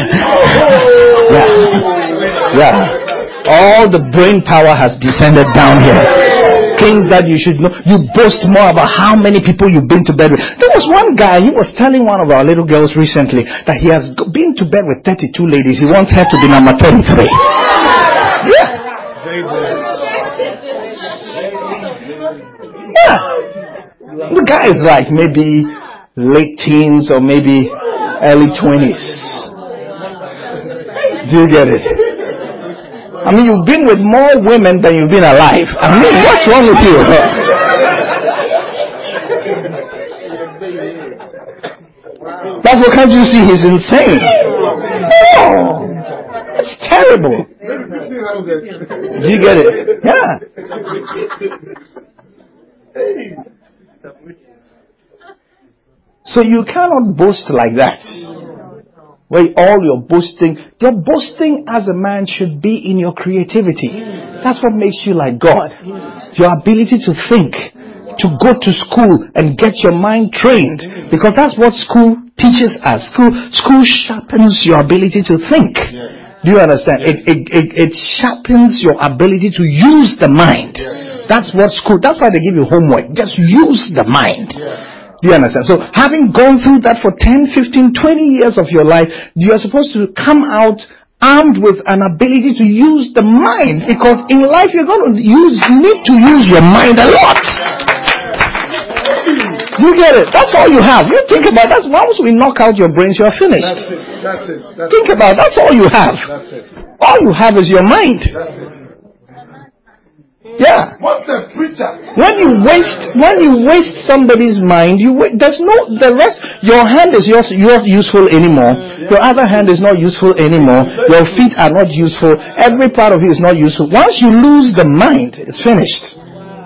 Yeah. Yeah. All the brain power has descended down here. things that you should know. You boast more about how many people you've been to bed with. There was one guy, he was telling one of our little girls recently that he has been to bed with thirty-two ladies. He wants her to be number thirty-three. Yeah. Yeah. The guy is like maybe late teens or maybe early twenties. Do you get it? I mean, you've been with more women than you've been alive. I mean, what's wrong with you? That's what can't you see? He's insane. Oh, it's terrible. Do you get it? Yeah. So you cannot boast like that. Where all your boasting, your boasting as a man should be in your creativity. That's what makes you like God. Your ability to think, to go to school and get your mind trained. Because that's what school teaches us. School, school sharpens your ability to think. Do you understand? It, it, it, it sharpens your ability to use the mind. That's what school, that's why they give you homework. Just use the mind. Do you understand? So having gone through that for ten, fifteen, twenty years of your life, you are supposed to come out armed with an ability to use the mind. Because in life you're going to use, need to use your mind a lot. You get it? That's all you have. You think about that. Once we knock out your brains, you're finished. That's it. That's it. That's think it. about it. That's all you have. That's it. All you have is your mind. Yeah. What the preacher? When you waste, when you waste somebody's mind, you wa- there's no the rest. Your hand is yours, you're not useful anymore. Your other hand is not useful anymore. Your feet are not useful. Every part of you is not useful. Once you lose the mind, it's finished.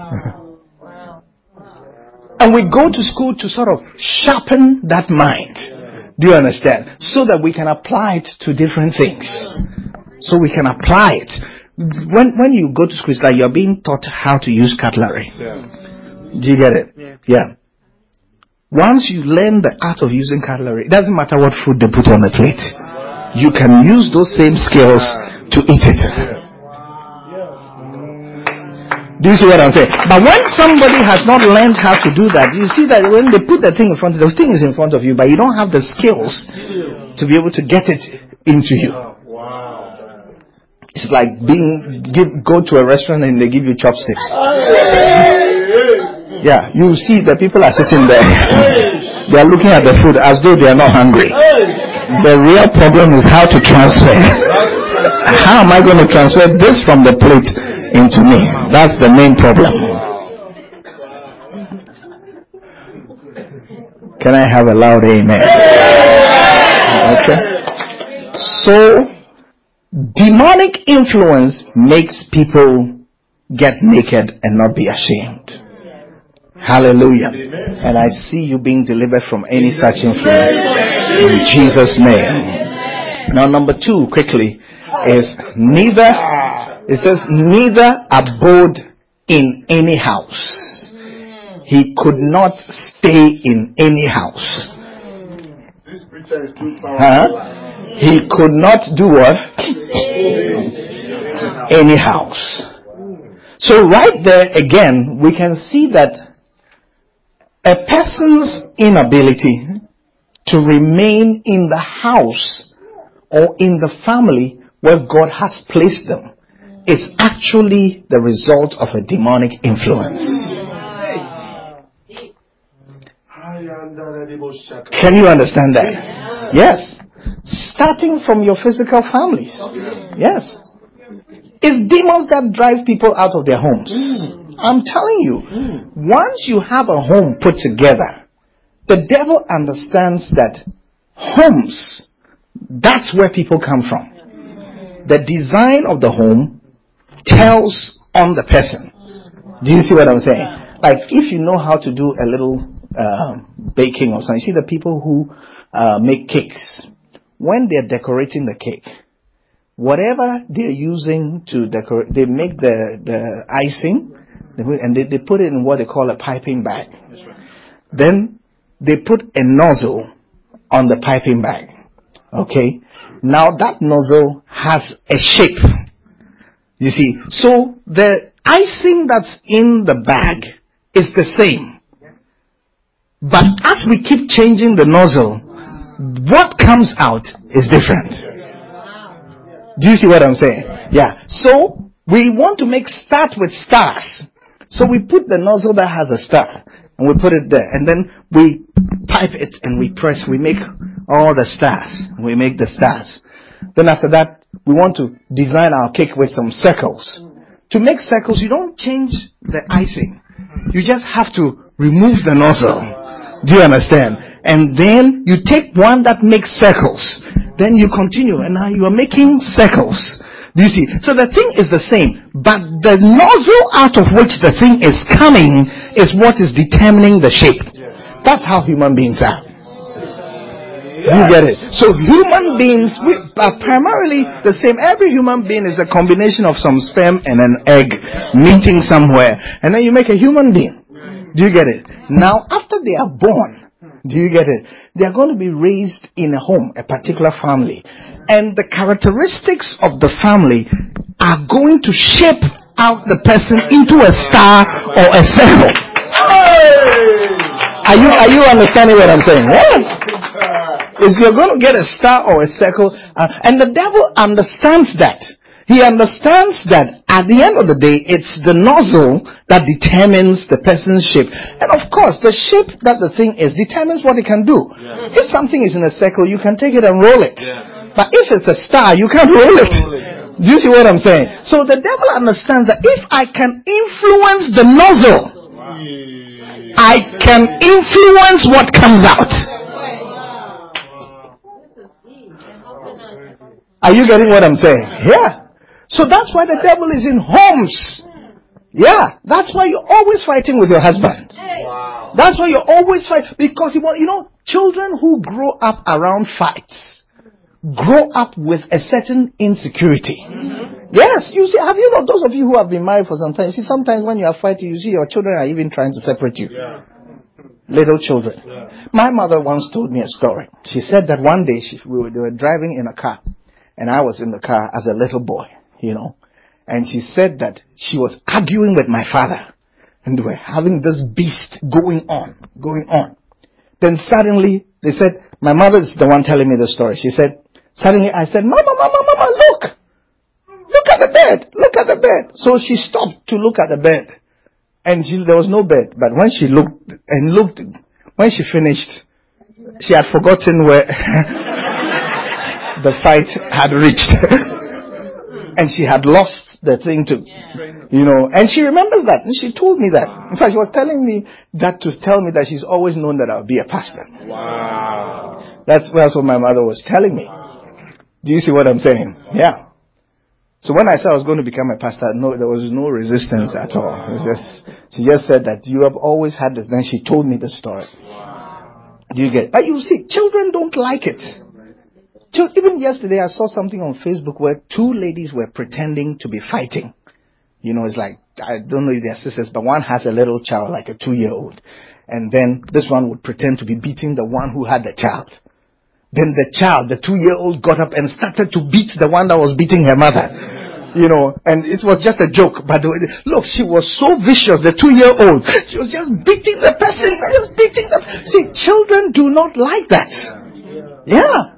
And we go to school to sort of sharpen that mind. Do you understand? So that we can apply it to different things. So we can apply it. When when you go to school, it's like you're being taught how to use cutlery. Yeah. Do you get it? Yeah. yeah. Once you learn the art of using cutlery, it doesn't matter what food they put on the plate. You can use those same skills to eat it. Do you see what I'm saying? But when somebody has not learned how to do that, you see that when they put the thing in front of you, the thing is in front of you, but you don't have the skills to be able to get it into you. It's like being give, go to a restaurant and they give you chopsticks. Yeah, you see the people are sitting there. They are looking at the food as though they are not hungry. The real problem is how to transfer. How am I going to transfer this from the plate into me? That's the main problem. Can I have a loud amen? Okay. So, demonic influence makes people get naked and not be ashamed. Hallelujah. And I see you being delivered from any such influence in Jesus' name. Now number two, quickly, is neither, it says, neither abode in any house. He could not stay in any house. This preacher is too powerful. Huh? He could not do what? Any house. So right there again, we can see that a person's inability to remain in the house or in the family where God has placed them is actually the result of a demonic influence. Can you understand that? Yes. Starting from your physical families. Yes. It's demons that drive people out of their homes. I'm telling you, once you have a home put together, the devil understands that homes, that's where people come from. The design of the home tells on the person. Do you see what I'm saying? Like if you know how to do a little uh, baking or something, you see the people who uh, make cakes. When they're decorating the cake, whatever they're using to decorate, they make the, the icing, and they, they put it in what they call a piping bag. Then they put a nozzle on the piping bag. Okay? Now that nozzle has a shape. You see, so the icing that's in the bag is the same. But as we keep changing the nozzle, what comes out is different. Do you see what I'm saying? Yeah. So we want to make start with stars. So we put the nozzle that has a star and we put it there, and then we pipe it and we press. We make all the stars. We make the stars. Then after that, we want to design our cake with some circles. To make circles, you don't change the icing. You just have to remove the nozzle. Do you understand? And then you take one that makes circles. Then you continue, and now you are making circles. Do you see? So the thing is the same, but the nozzle out of which the thing is coming is what is determining the shape. That's how human beings are. You get it? So human beings we are primarily the same. Every human being is a combination of some sperm and an egg meeting somewhere, and then you make a human being. Do you get it? Now, after they are born, do you get it? They are going to be raised in a home, a particular family, and the characteristics of the family are going to shape out the person into a star or a circle. Are you are you understanding what I'm saying? Yeah. Is you're going to get a star or a circle, uh, and the devil understands that. He understands that at the end of the day, it's the nozzle that determines the person's shape. And of course, the shape that the thing is determines what it can do. Yeah. If something is in a circle, you can take it and roll it. Yeah. But if it's a star, you can't roll it. Do you see what I'm saying? So the devil understands that if I can influence the nozzle, wow. I can influence what comes out. Are you getting what I'm saying? Yeah. So that's why the devil is in homes. Yeah. That's why you're always fighting with your husband. Wow. That's why you're always fighting. Because, you know, children who grow up around fights grow up with a certain insecurity. Mm-hmm. Yes. You see, have you know, those of you who have been married for some time, you see, sometimes when you are fighting, you see your children are even trying to separate you. Yeah. Little children. Yeah. My mother once told me a story. She said that one day she, we were, they were driving in a car. And I was in the car as a little boy, you know. And she said that she was arguing with my father. And they were having this beast going on, going on. Then suddenly, they said, my mother is the one telling me the story. She said, suddenly I said, Mama, Mama, Mama, look. Look at the bed. Look at the bed. So she stopped to look at the bed. And she, there was no bed. But when she looked and looked, when she finished, she had forgotten where the fight had reached. And she had lost the thing to, you know, and she remembers that. And she told me that. In fact, she was telling me that to tell me that she's always known that I'll be a pastor. Wow. That's, that's what my mother was telling me. Do you see what I'm saying? Yeah. So when I said I was going to become a pastor, no, there was no resistance at all. It was just, she just said that you have always had this. Then she told me the story. Do you get it? But you see, children don't like it. Even yesterday, I saw something on Facebook where two ladies were pretending to be fighting. You know, it's like, I don't know if they're sisters, but one has a little child, like a two-year-old. And then this one would pretend to be beating the one who had the child. Then the child, the two-year-old, got up and started to beat the one that was beating her mother. You know, and it was just a joke. But look, she was so vicious, the two-year-old. She was just beating the person, just beating them. See, children do not like that. Yeah.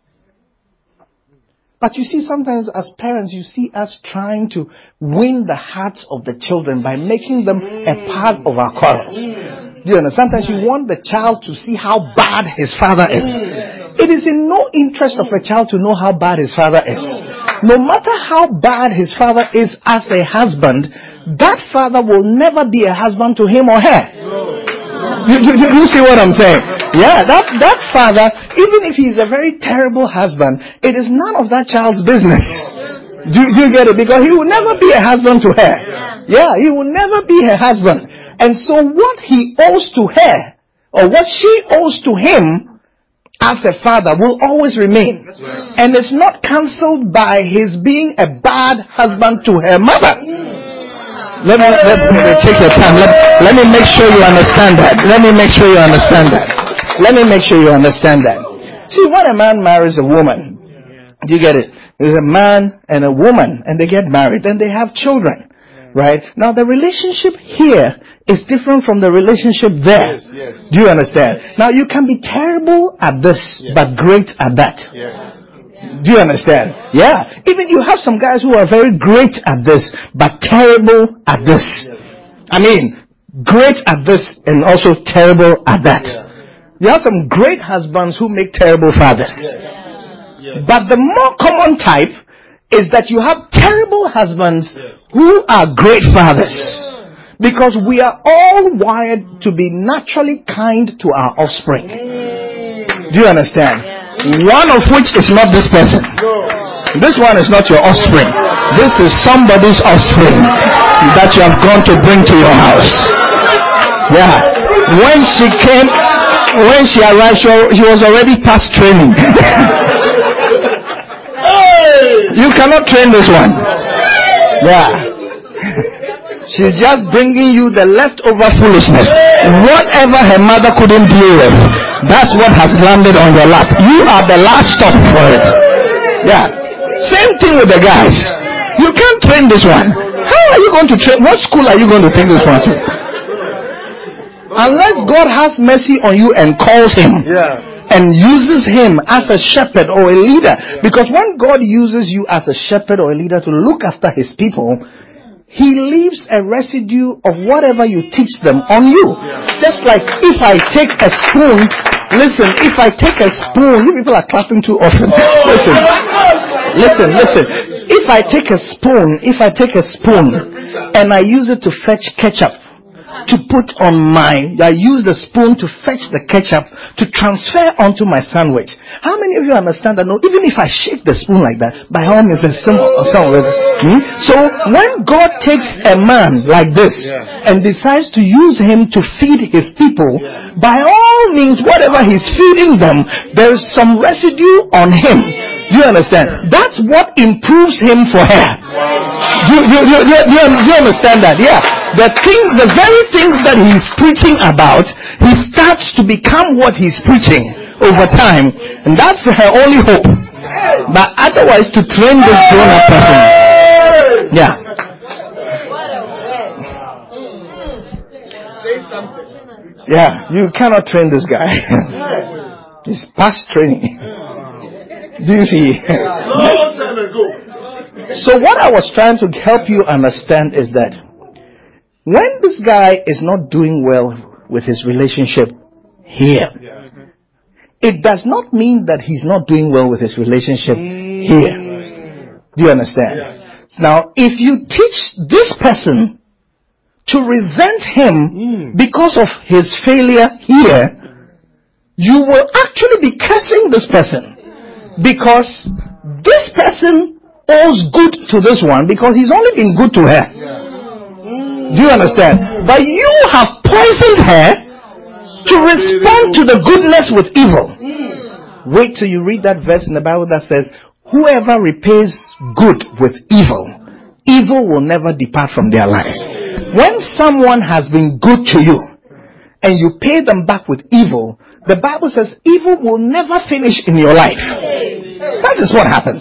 But you see, sometimes as parents, you see us trying to win the hearts of the children by making them a part of our quarrels. Do you understand? Sometimes you want the child to see how bad his father is. It is in no interest of a child to know how bad his father is. No matter how bad his father is as a husband, that father will never be a husband to him or her. You, you, you see what I'm saying? Yeah, that, that father, even if he's a very terrible husband, it is none of that child's business. Do, do you get it? Because he will never be a husband to her. Yeah, he will never be her husband. And so what he owes to her, or what she owes to him as a father, will always remain. And it's not cancelled by his being a bad husband to her mother. Let me, let me take your time. Let, let me make sure you understand that. Let me make sure you understand that. Let me make sure you understand that. See, when a man marries a woman, do you get it? There's a man and a woman, and they get married, and they have children. Right? Now the relationship here is different from the relationship there. Yes, yes. Do you understand? Now you can be terrible at this, Yes. but great at that. Yes. Do you understand? Yeah. Even you have some guys who are very great at this, but terrible at this. I mean, great at this and also terrible at that. You have some great husbands who make terrible fathers. But the more common type is that you have terrible husbands who are great fathers. Because we are all wired to be naturally kind to our offspring. Do you understand? One of which is not this person. This one is not your offspring. This is somebody's offspring that you have gone to bring to your house. Yeah. When she came, when she arrived, she, she was already past training. You cannot train this one. Yeah. She's just bringing you the leftover foolishness. Whatever her mother couldn't deal with, that's what has landed on your lap. You are the last stop for it. Yeah. Same thing with the guys. You can't train this one. How are you going to train? What school are you going to take this one to? Unless God has mercy on you and calls him. Yeah. And uses him as a shepherd or a leader. Because when God uses you as a shepherd or a leader to look after his people, he leaves a residue of whatever you teach them on you. Just like if I take a spoon, listen, if I take a spoon, you people are clapping too often. Listen, listen, listen. If I take a spoon, if I take a spoon and I use it to fetch ketchup, to put on my, I use the spoon to fetch the ketchup to transfer onto my sandwich. How many of you understand that? No, even if I shake the spoon like that, by all means, there's some, some with it. Hmm? So when God takes a man like this and decides to use him to feed his people, by all means, whatever he's feeding them, there is some residue on him. Do you understand? That's what improves him for her. Do you, do, you, do, you, do you understand that? Yeah. The things, the very things that he's preaching about, he starts to become what he's preaching over time. And that's her only hope. But otherwise, to train this grown-up person. Yeah. Yeah, you cannot train this guy. He's past training. Do you see? So what I was trying to help you understand is that when this guy is not doing well with his relationship here, it does not mean that he's not doing well with his relationship here. Do you understand? Now, if you teach this person to resent him because of his failure here, you will actually be cursing this person. Because this person owes good to this one because he's only been good to her. Do you understand? But you have poisoned her to respond to the goodness with evil. Wait till you read that verse in the Bible that says, whoever repays good with evil, evil will never depart from their lives. When someone has been good to you and you pay them back with evil, the Bible says evil will never finish in your life. That is what happens.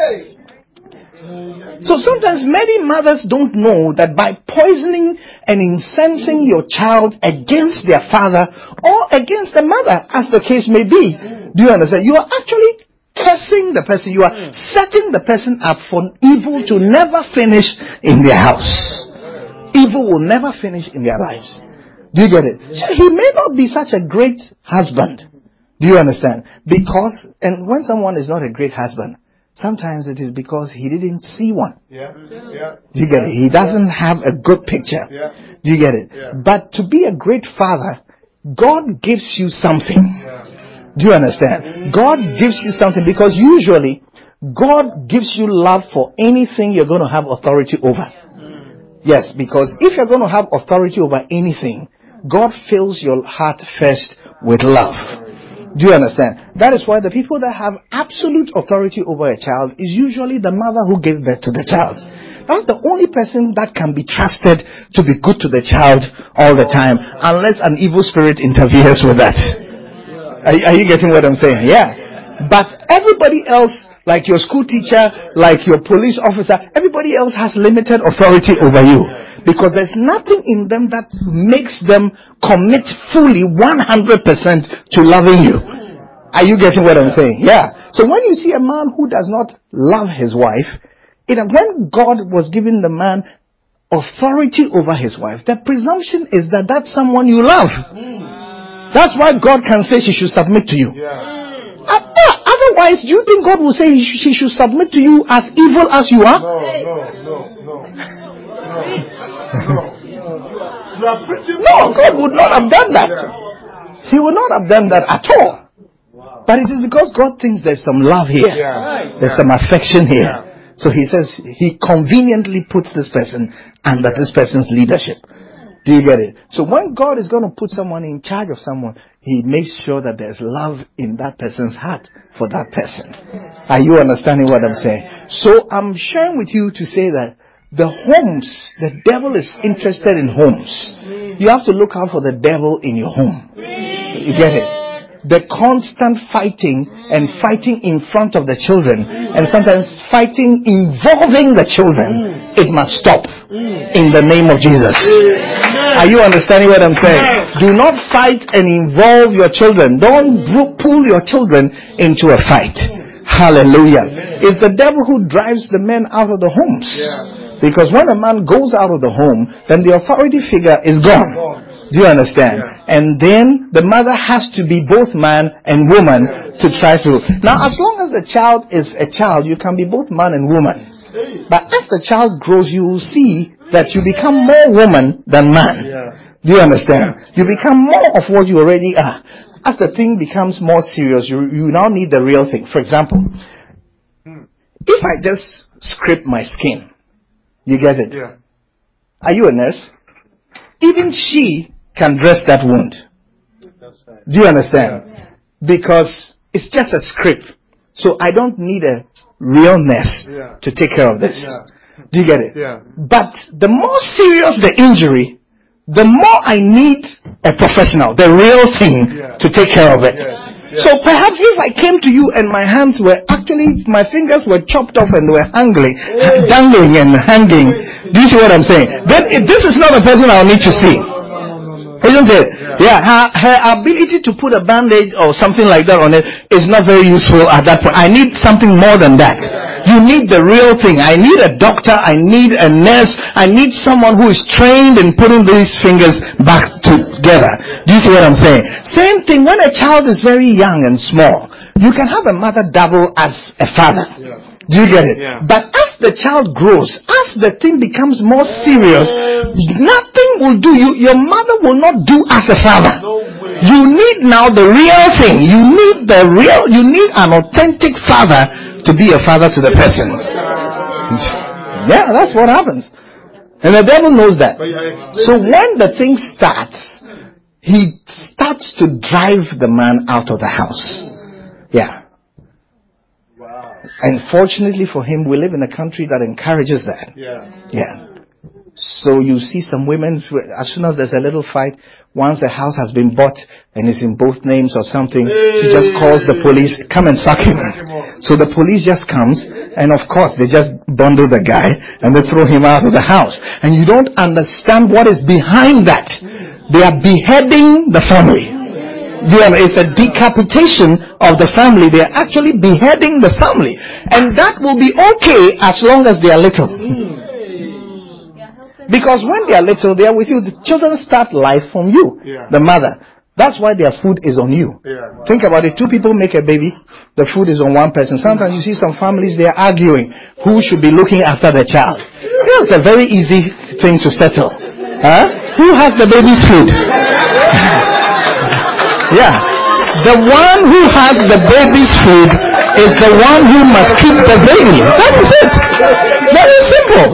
So sometimes many mothers don't know that by poisoning and incensing your child against their father or against the mother, as the case may be, do you understand? You are actually cursing the person. You are setting the person up for evil to never finish in their house. Evil will never finish in their lives. Do you get it? So he may not be such a great husband. Do you understand? Because, and when someone is not a great husband, sometimes it is because he didn't see one. Yeah. Yeah. Do you get it? He doesn't have a good picture. Yeah. Do you get it? Yeah. But to be a great father, God gives you something. Yeah. Do you understand? God gives you something because usually God gives you love for anything you're going to have authority over. Yes, because if you're going to have authority over anything, God fills your heart first with love. Do you understand? That is why the people that have absolute authority over a child is usually the mother who gave birth to the child. That's the only person that can be trusted to be good to the child all the time, unless an evil spirit interferes with that. Are, are you getting what I'm saying? Yeah. But everybody else, like your school teacher, like your police officer, everybody else has limited authority over you. Because there's nothing in them that makes them commit fully one hundred percent to loving you. Are you getting what I'm saying? Yeah. So when you see a man who does not love his wife, it, when God was giving the man authority over his wife, the presumption is that that's someone you love. That's why God can say she should submit to you. Otherwise, do you think God will say she should submit to you as evil as you are? No, no, no, no. No. You are preaching. No, God would not have done that. He would not have done that at all. But it is because God thinks there's some love here. Yeah. There's some affection here. Yeah. So he says he conveniently puts this person under yeah. this person's leadership. Do you get it? So when God is going to put someone in charge of someone, he makes sure that there's love in that person's heart for that person. Are you understanding what I'm saying? So I'm sharing with you to say that the homes, the devil is interested in homes. You have to look out for the devil in your home. You get it? The constant fighting and fighting in front of the children and sometimes fighting involving the children, it must stop in the name of Jesus. Are you understanding what I'm saying? Do not fight and involve your children. Don't pull your children into a fight. Hallelujah. It's the devil who drives the men out of the homes. Because when a man goes out of the home, then the authority figure is gone. Do you understand? Yeah. And then the mother has to be both man and woman yeah. to try to. Now, as long as the child is a child, you can be both man and woman. But as the child grows, you will see that you become more woman than man. Yeah. Do you understand? You become more of what you already are. As the thing becomes more serious, you, you now need the real thing. For example, if I just scrape my skin, you get it? Yeah. Are you a nurse? Even she can dress that wound. Do you understand? Yeah. Because it's just a scrape. So I don't need a real nurse yeah. to take care of this. Yeah. Do you get it? Yeah. But the more serious the injury, the more I need a professional, the real thing yeah. to take care of it. Yeah. Yeah. So perhaps if I came to you and my hands were actually, my fingers were chopped off and were hangling, hey. dangling and hanging. Do you see what I'm saying? Then if this is not a person I'll need to see. Isn't it? Yeah. yeah her, her ability to put a band-aid or something like that on it is not very useful at that point. I need something more than that. You need the real thing. I need a doctor. I need a nurse. I need someone who is trained in putting these fingers back together. Do you see what I'm saying? Same thing when a child is very young and small. You can have a mother double as a father. Yeah. Do you get it? Yeah. But as the child grows, as the thing becomes more serious, nothing will do. You, your mother will not do as a father. No way. You need now the real thing. You need the real, you need an authentic father to be a father to the person. Yeah, that's what happens. And the devil knows that. So when the thing starts, he starts to drive the man out of the house. Yeah. Unfortunately for him, we live in a country that encourages that. Yeah. Yeah. So you see some women, as soon as there's a little fight, once a house has been bought and it's in both names or something, she just calls the police, come and suck him. So the police just comes, and of course they just bundle the guy and they throw him out of the house. And you don't understand what is behind that. They are beheading the family. It's a decapitation of the family. They are actually beheading the family. And that will be okay as long as they are little. Because when they are little, they are with you. The children start life from you, yeah. the mother. That's why their food is on you. Yeah. Think about it. Two people make a baby. The food is on one person. Sometimes you see some families, they are arguing who should be looking after the child. It's a very easy thing to settle. Huh? Who has the baby's food? Yeah. The one who has the baby's food is the one who must keep the baby. That is it. Very simple.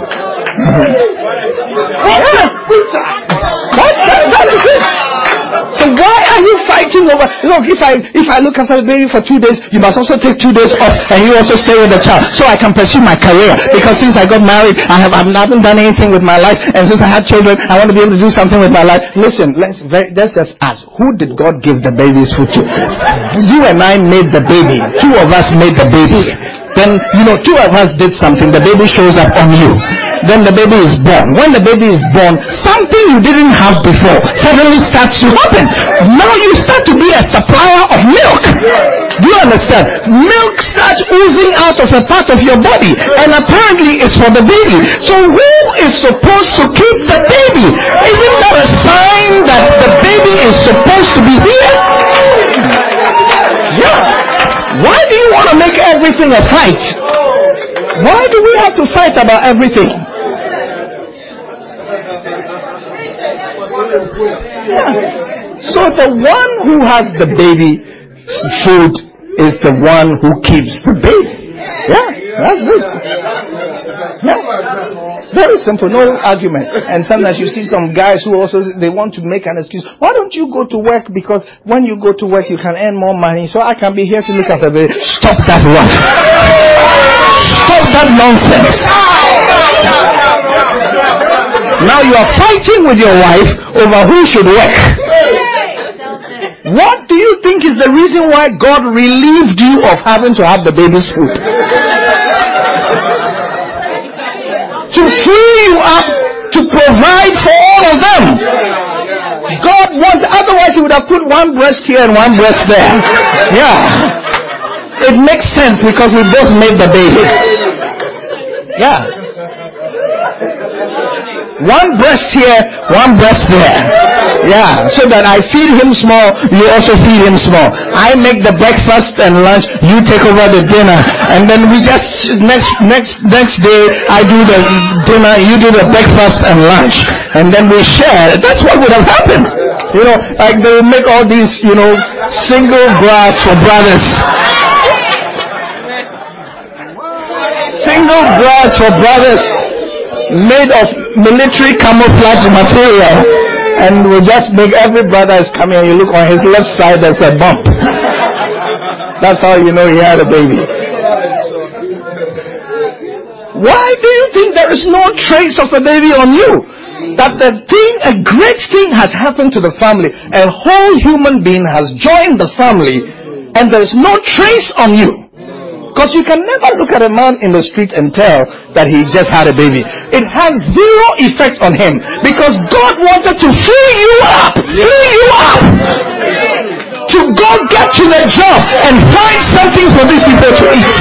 Yeah. That, that, that is it. So why are you fighting over, look, if I if I look after the baby for two days, you must also take two days off and you also stay with the child so I can pursue my career. Because since I got married, I have I haven't done anything with my life, and since I had children, I want to be able to do something with my life. Listen, let's very, let's just ask, who did God give the baby's food to? You and I made the baby. Two of us made the baby. Then, you know, two of us did something, the baby shows up on you. Then the baby is born. When the baby is born, something you didn't have before suddenly starts to happen. Now you start to be a supplier of milk. Do you understand? Milk starts oozing out of a part of your body, and apparently it's for the baby. So who is supposed to keep the baby? Isn't that a sign that the baby is supposed to be here? Yeah. Why do you want to make everything a fight? Why do we have to fight about everything? Yeah. So the one who has the baby's food is the one who keeps the baby. Yeah, that's it. Yeah. Very simple, no argument. And sometimes you see some guys who also, they want to make an excuse. Why don't you go to work? Because when you go to work, you can earn more money. So I can be here to look after the baby. Stop that one. Stop that nonsense. Now you are fighting with your wife over who should work. What do you think is the reason why God relieved you of having to have the baby's food? To free you up to provide for all of them. God wants, otherwise he would have put one breast here and one breast there. Yeah. It makes sense because we both made the baby. Yeah. One breast here, one breast there. Yeah, so that I feed him small, you also feed him small. I make the breakfast and lunch, you take over the dinner, and then we just next next next day I do the dinner, you do the breakfast and lunch, and then we share. That's what would have happened. You know, like they will make all these, you know, single bras for brothers. Single bras for brothers made of military camouflage material. And we just make every brother is coming and you look on his left side, there's a bump. That's how you know he had a baby. Why do you think there is no trace of a baby on you? That the thing, a great thing has happened to the family. A whole human being has joined the family and there is no trace on you. Because you can never look at a man in the street and tell that he just had a baby. It has zero effect on him. Because God wanted to free you up. Free you up. To go get to the job and find something for these people to eat.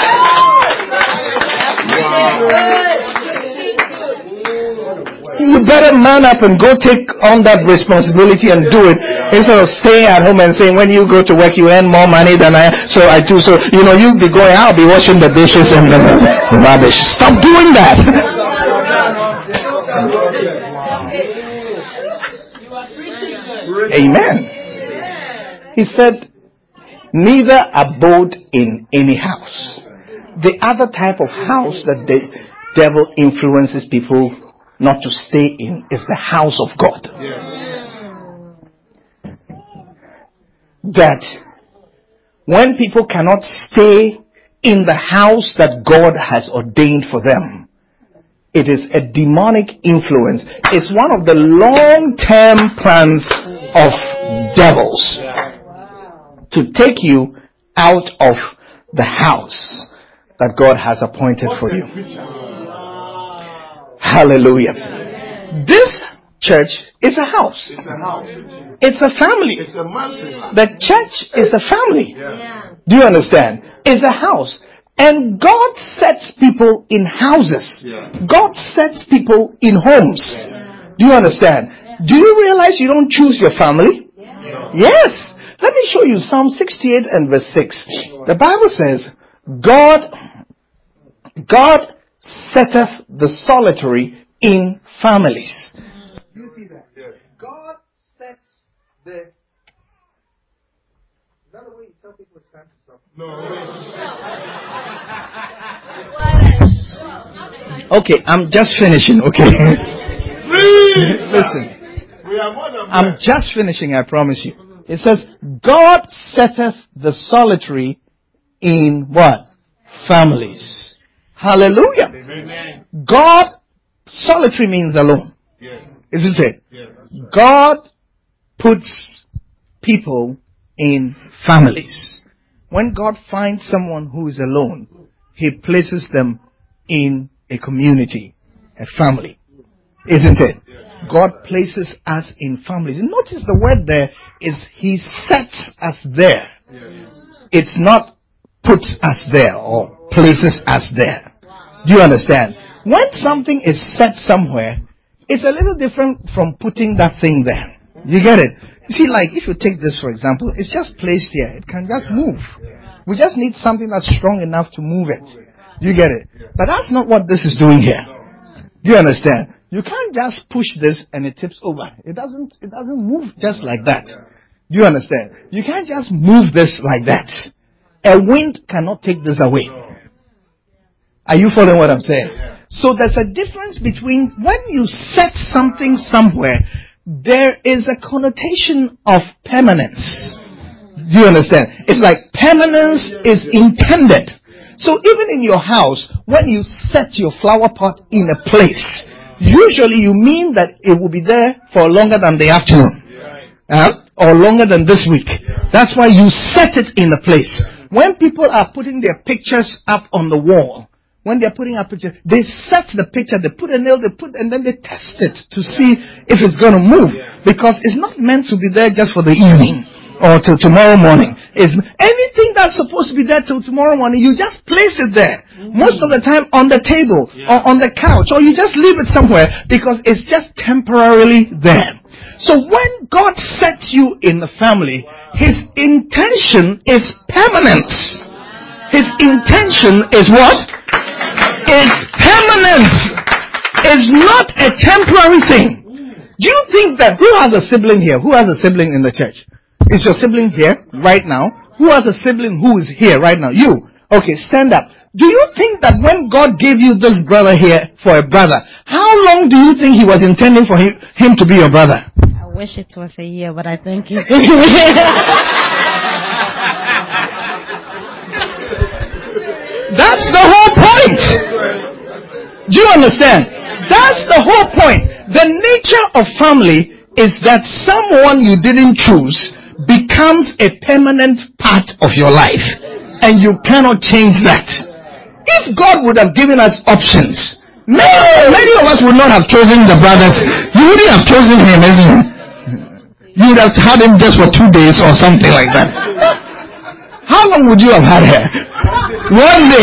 You better man up and go take on that responsibility and do it instead of staying at home and saying when you go to work you earn more money than I, so I do. So you know you'll be going, I'll be washing the dishes and the rubbish. Stop doing that. Amen. He said, neither abode in any house. The other type of house that the devil influences people not to stay in is the house of God. Yes. That when people cannot stay in the house that God has ordained for them, it is a demonic influence. It's one of the long-term plans of devils to take you out of the house that God has appointed for you. Hallelujah. This church is a house. It's a house. It's a family. It's a mansion. The church is a family. Yeah. Do you understand? It's a house. And God sets people in houses. Yeah. God sets people in homes. Yeah. Do you understand? Yeah. Do you realize you don't choose your family? Yeah. Yes. Let me show you Psalm sixty-eight and verse six. The Bible says, God, God setteth the solitary in families. You see that? Yes. God sets the... Is that the way you tell people it's time to stop? No. Okay, I'm just finishing, okay? Please! Listen. We are more than I'm just finishing, I promise you. It says, God setteth the solitary in what? Families. Hallelujah. Amen. God, solitary means alone. Yes. Isn't it? Yes. God puts people in families. When God finds someone who is alone, He places them in a community. a family. Isn't it? God places us in families. Notice the word there is He sets us there. It's not puts us there or places us there. Do you understand? When something is set somewhere, it's a little different from putting that thing there. You get it? You see, like if you take this for example, it's just placed here. It can just move. We just need something that's strong enough to move it. Do you get it? But that's not what this is doing here. Do you understand? You can't just push this and it tips over. It doesn't, it doesn't move just like that. Do you understand? You can't just move this like that. A wind cannot take this away. Are you following what I'm saying? So there's a difference between when you set something somewhere, there is a connotation of permanence. Do you understand? It's like permanence is intended. So even in your house, when you set your flower pot in a place, usually you mean that it will be there for longer than the afternoon. Uh, or longer than this week. That's why you set it in a place. When people are putting their pictures up on the wall, when they're putting up pictures, they set the picture, they put a nail, they put, and then they test it to see if it's going to move. Because it's not meant to be there just for the evening or till tomorrow morning. It's anything that's supposed to be there till tomorrow morning, you just place it there. Most of the time on the table or on the couch, or you just leave it somewhere because it's just temporarily there. So when God sets you in the family, His intention is permanence. His intention is what? Is permanence. Is not a temporary thing. Do you think that, who has a sibling here? Who has a sibling in the church? Is your sibling here right now? Who has a sibling who is here right now? You. Okay, stand up. Do you think that when God gave you this brother here for a brother, how long do you think He was intending for him, him to be your brother? I wish it was a year, but I think it's... That's the whole point. Do you understand? That's the whole point. The nature of family is that someone you didn't choose becomes a permanent part of your life. And you cannot change that. If God would have given us options, many, many of us would not have chosen the brothers. You wouldn't have chosen him, isn't it? You would have had him just for two days or something like that. How long would you have had her? One day.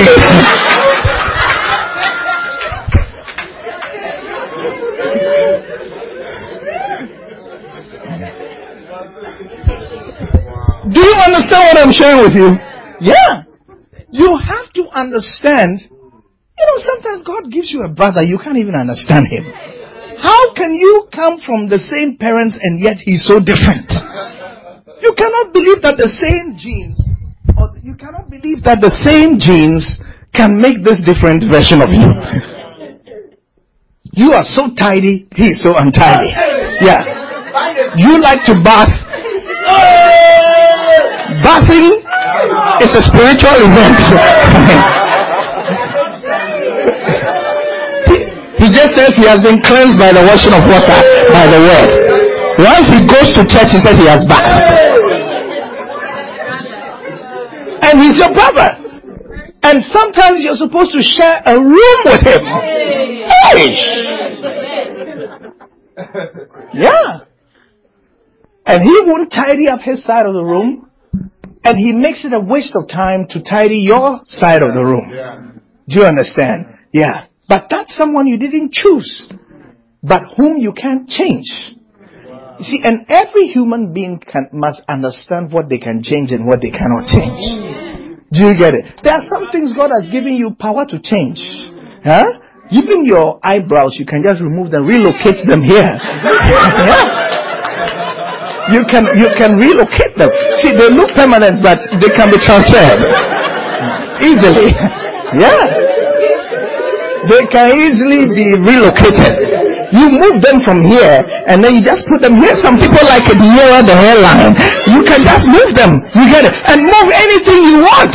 Do you understand what I'm sharing with you? Yeah. You have to understand. You know, sometimes God gives you a brother, you can't even understand him. How can you come from the same parents and yet he's so different? You cannot believe that the same genes, or you cannot believe that the same genes can make this different version of you. You are so tidy, he is so untidy. Yeah. You like to bath. Bathing is a spiritual event. he, he just says he has been cleansed by the washing of water by the word. Once he goes to church, he says he has bathed. And he's your brother. And sometimes you're supposed to share a room with him. Hey! Yeah. And he won't tidy up his side of the room. And he makes it a waste of time to tidy your side of the room. Do you understand? Yeah. But that's someone you didn't choose. But whom you can't change. You see, and every human being can, must understand what they can change and what they cannot change. Do you get it? There are some things God has given you power to change. Huh? Even your eyebrows, you can just remove them, relocate them here. Yeah. You can, you can relocate them. See, they look permanent, but they can be transferred. Easily. Yeah. They can easily be relocated. You move them from here, and then you just put them here. Some people like it nearer the hairline. You can just move them. You get it? And move anything you want.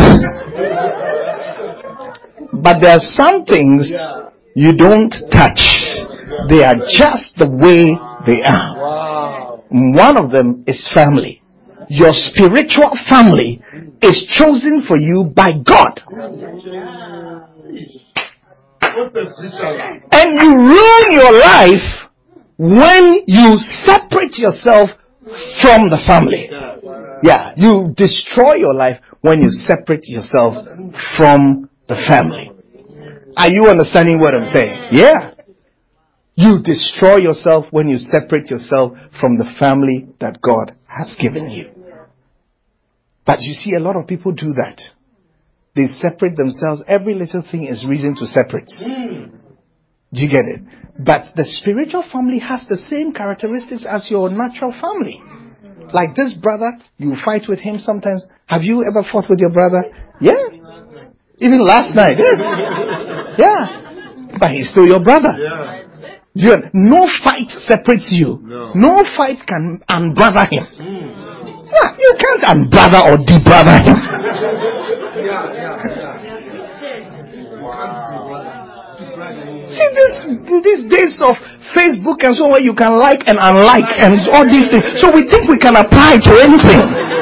But there are some things you don't touch. They are just the way they are. One of them is family. Your spiritual family is chosen for you by God. And you ruin your life when you separate yourself from the family. Yeah, you destroy your life when you separate yourself from the family. Are you understanding what I'm saying? Yeah. You destroy yourself when you separate yourself from the family that God has given you. But you see, a lot of people do that. They separate themselves. Every little thing is reason to separate. Do you get it? But the spiritual family has the same characteristics as your natural family. Like this brother, you fight with him sometimes. Have you ever fought with your brother? Yeah. Even last night. Yes. Yeah. But he's still your brother. Yeah. You, no fight separates you. No, no fight can unbrother him. Mm. Yeah, you can't unbrother or debrother him. Yeah, yeah, yeah. Wow. See, this, these days of Facebook and so on, you can like and unlike and all these things. So we think we can apply to anything.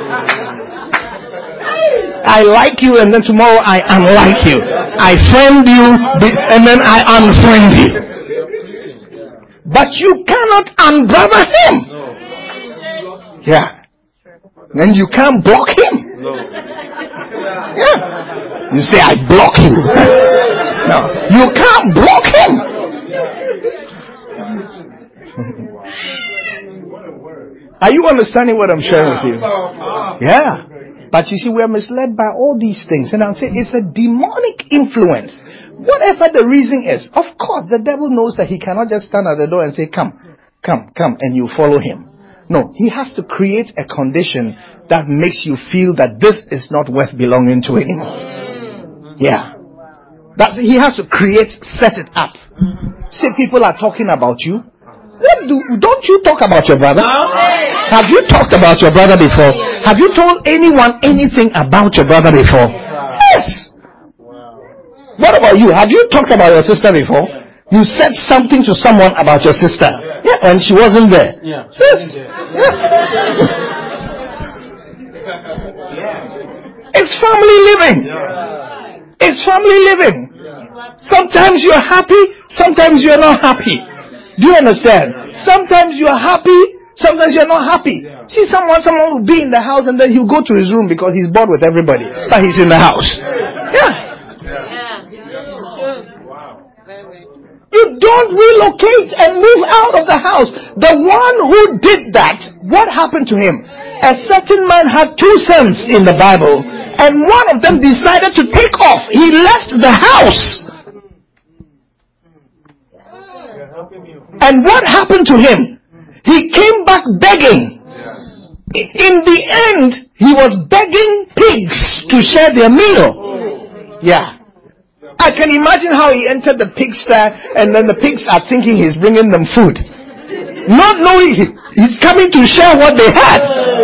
I like you and then tomorrow I unlike you. I friend you and then I unfriend you. But you cannot unbrother him. Yeah. And you can't block him. Yeah. You say, I block you. No. You can't block him. Are you understanding what I'm sharing with you? Yeah. But you see, we are misled by all these things. And I'm saying it's a demonic influence. Whatever the reason is, of course, the devil knows that he cannot just stand at the door and say, come, come, come, and you follow him. No, he has to create a condition that makes you feel that this is not worth belonging to anymore. Yeah. That he has to create, set it up. See, people are talking about you. What do, don't you talk about your brother? Have you talked about your brother before? Have you told anyone anything about your brother before? Yes. What about you? Have you talked about your sister before? You said something to someone about your sister. Yeah, and she wasn't there. Yeah. Yes. Yeah. It's family living. It's family living. Sometimes you're happy, sometimes you're not happy. Do you understand? Sometimes you're happy, sometimes you're not happy. See, someone, someone will be in the house and then he'll go to his room because he's bored with everybody, but he's in the house. Yeah. You don't relocate and move out of the house. The one who did that, what happened to him? A certain man had two sons in the Bible, and one of them decided to take off. He left the house. And what happened to him? He came back begging. In the end, he was begging pigs to share their meal. Yeah. I can imagine how he entered the pigsty and then the pigs are thinking he's bringing them food. Not knowing he, he's coming to share what they had.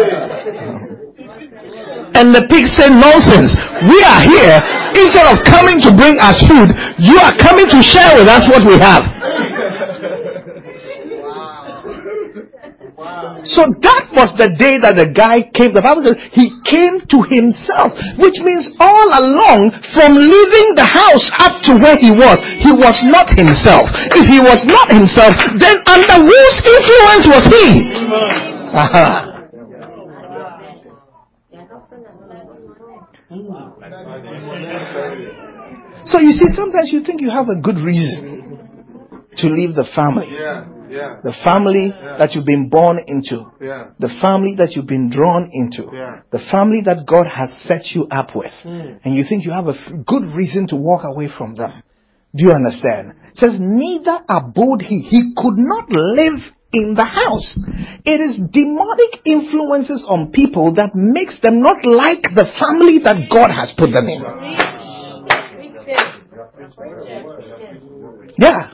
And the pigs said, nonsense. We are here. Instead of coming to bring us food, you are coming to share with us what we have. So that was the day that the guy came. The Bible says he came to himself, which means all along from leaving the house up to where he was, he was not himself. If he was not himself, then under whose influence was he? Uh-huh. So you see, sometimes you think you have a good reason to leave the family. Yeah. Yeah. The family yeah. that you've been born into. Yeah. The family that you've been drawn into. Yeah. The family that God has set you up with. Mm. And you think you have a f- good reason to walk away from them. Do you understand? It says, neither abode he. He could not live in the house. It is demonic influences on people that makes them not like the family that God has put them in. Yeah.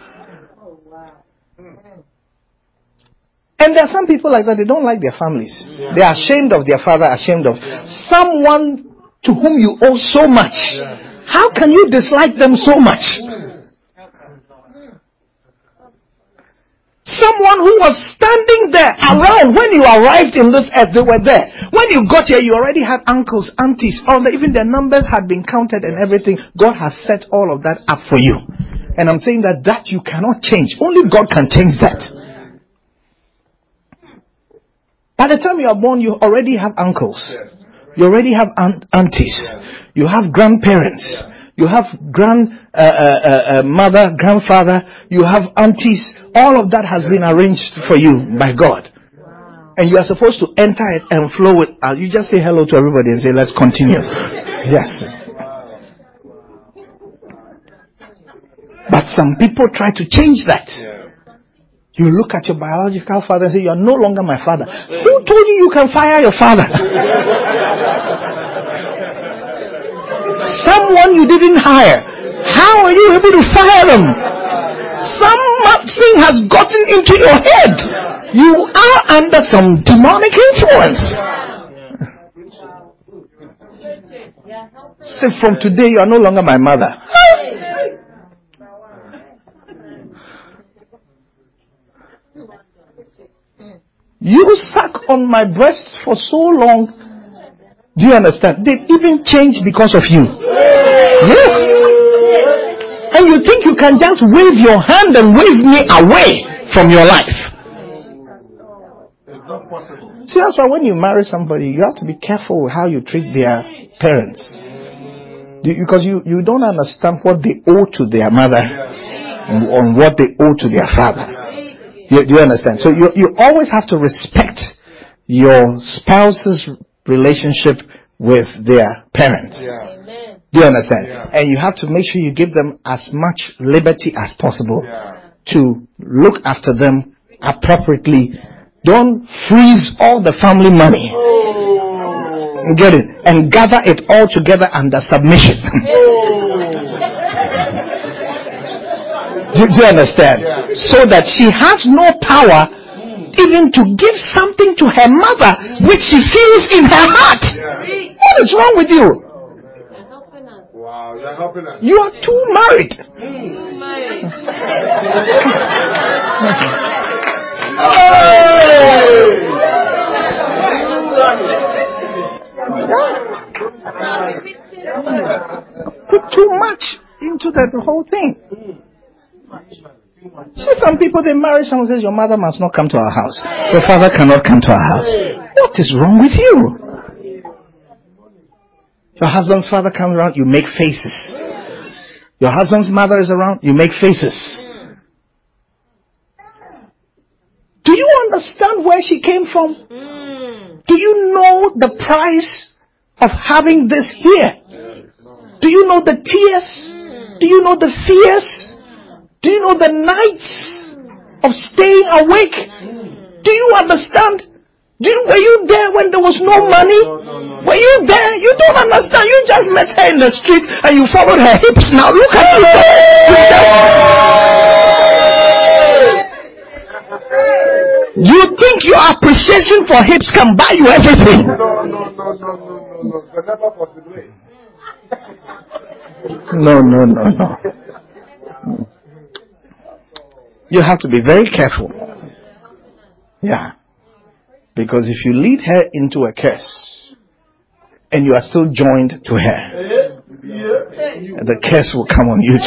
And there are some people like that, they don't like their families. Yeah. They are ashamed of their father, ashamed of yeah. someone to whom you owe so much. Yeah. How can you dislike them so much? Someone who was standing there around when you arrived in this earth, they were there. When you got here, you already had uncles, aunties, all the, even their numbers had been counted and everything. God has set all of that up for you. And I'm saying that that you cannot change. Only God can change that. By the time you are born, you already have uncles. You already have aunt, aunties. You have grandparents. You have grand uh, uh, uh, mother, grandfather. You have aunties. All of that has been arranged for you by God. And you are supposed to enter it and flow with. Uh, you just say hello to everybody and say, let's continue. Yes. But some people try to change that. You look at your biological father and say, you are no longer my father. Who told you you can fire your father? Someone you didn't hire. How are you able to fire them? Something has gotten into your head. You are under some demonic influence. Say, from today you are no longer my mother. You suck on my breast for so long. Do you understand? They even changed because of you. Yes. And you think you can just wave your hand and wave me away from your life. See, that's why when you marry somebody, you have to be careful with how you treat their parents. Because you, you don't understand what they owe to their mother and what they owe to their father. Do you, do you understand? So you you always have to respect your spouse's relationship with their parents. Yeah. Do you understand? Yeah. And you have to make sure you give them as much liberty as possible yeah. to look after them appropriately. Don't freeze all the family money. Oh. Get it? And gather it all together under submission. Oh. Do, do you understand? Yeah. So that she has no power even to give something to her mother which she feels in her heart. Yeah. What is wrong with you? Wow, you're helping us. You are too married. Too married. Put too much into that whole thing. See, some people, they marry someone who says, your mother must not come to our house. Your father cannot come to our house. What is wrong with you? Your husband's father comes around, you make faces. Your husband's mother is around, you make faces. Do you understand where she came from? Do you know the price of having this here? Do you know the tears? Do you know the fears? Do you know the nights of staying awake? Do you understand? Do you, were you there when there was no money? Were you there? You don't understand. You just met her in the street and you followed her hips. Now look at you there. You think your appreciation for hips can buy you everything? No, no, no, no, no, no, no. Never possibly. No, no, no, no. You have to be very careful. Yeah. Because if you lead her into a curse and you are still joined to her, the curse will come on you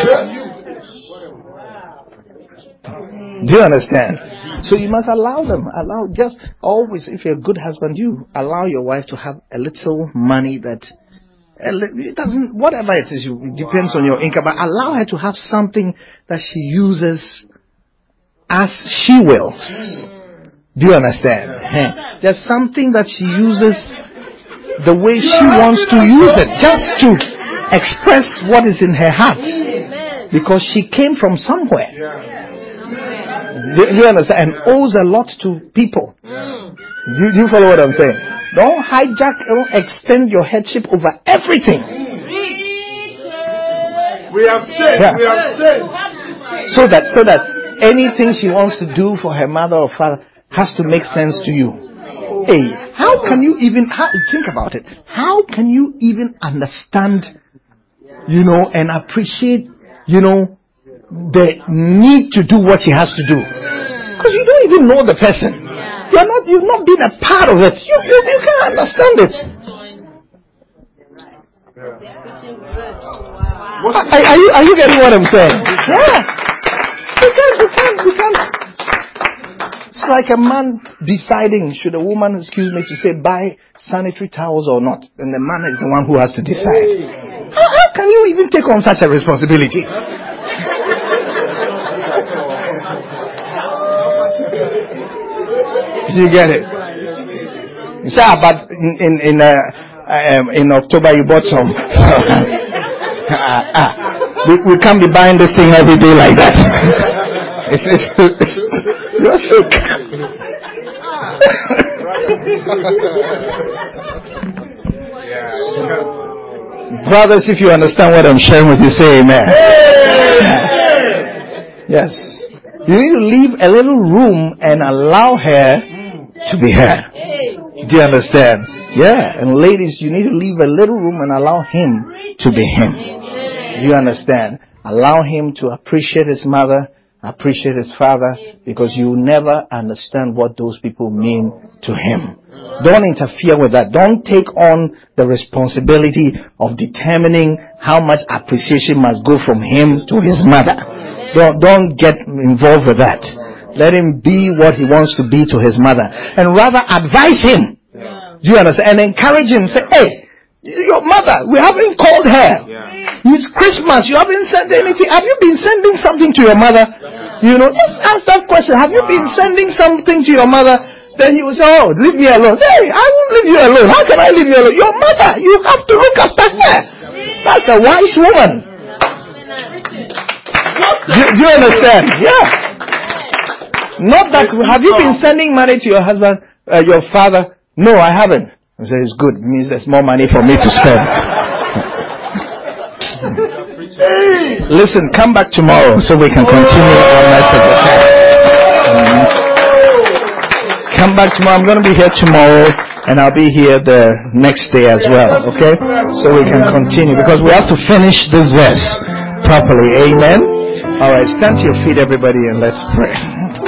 too. Do you understand? So you must allow them. Allow just always, if you're a good husband, you allow your wife to have a little money that it doesn't, whatever it is, it depends on your income, but allow her to have something that she uses as she wills. Do you understand? Yeah. There's something that she uses the way she wants to use it, just to express what is in her heart. Because she came from somewhere. Do, do you understand? And owes a lot to people. Do, do you follow what I'm saying? Don't hijack, don't extend your headship over everything. We have changed. Yeah. We have changed. So that, so that anything she wants to do for her mother or father has to make sense to you. Hey, how can you even how, think about it? How can you even understand, you know, and appreciate, you know, the need to do what she has to do? Because you don't even know the person. You're not, you've not been a part of it. You, you, you can't understand it. Are, are you are you getting what I'm saying? Yeah. You can't, you can't, you can't. It's like a man deciding, should a woman, excuse me, to say buy sanitary towels or not. And the man is the one who has to decide. How, how can you even take on such a responsibility? You get it? You say, ah, but in in in, uh, um, in October you bought some. uh, uh, we, we can't be buying this thing every day like that. It's, it's, it's, you're sick. Brothers, if you understand what I'm sharing with you, say amen. Yes. You need to leave a little room and allow her to be her. Do you understand? Yeah. And ladies, you need to leave a little room and allow him to be him. Do you understand? Allow him to appreciate his mother, appreciate his father, because you never understand what those people mean to him. Don't interfere with that. Don't take on the responsibility of determining how much appreciation must go from him to his mother. Don't, don't get involved with that. Let him be what he wants to be to his mother. And rather advise him. Do you understand? And encourage him. Say, hey, your mother, we haven't called her. It's Christmas. You haven't sent anything. Have you been sending something to your mother? You know, just ask that question. Have you been sending something to your mother? Then he will say, oh, leave me alone. Hey, I won't leave you alone. How can I leave you alone? Your mother, you have to look after her. That's a wise woman. Do, do you understand? Yeah. Not that, have you been sending money to your husband, uh, your father? No, I haven't. I say, it's good. It means there's more money for me to spend. Listen, come back tomorrow so we can continue our message, okay? Um, come back tomorrow. I'm going to be here tomorrow, and I'll be here the next day as well, okay? So we can continue, because we have to finish this verse properly. Amen? All right, stand to your feet, everybody, and let's pray.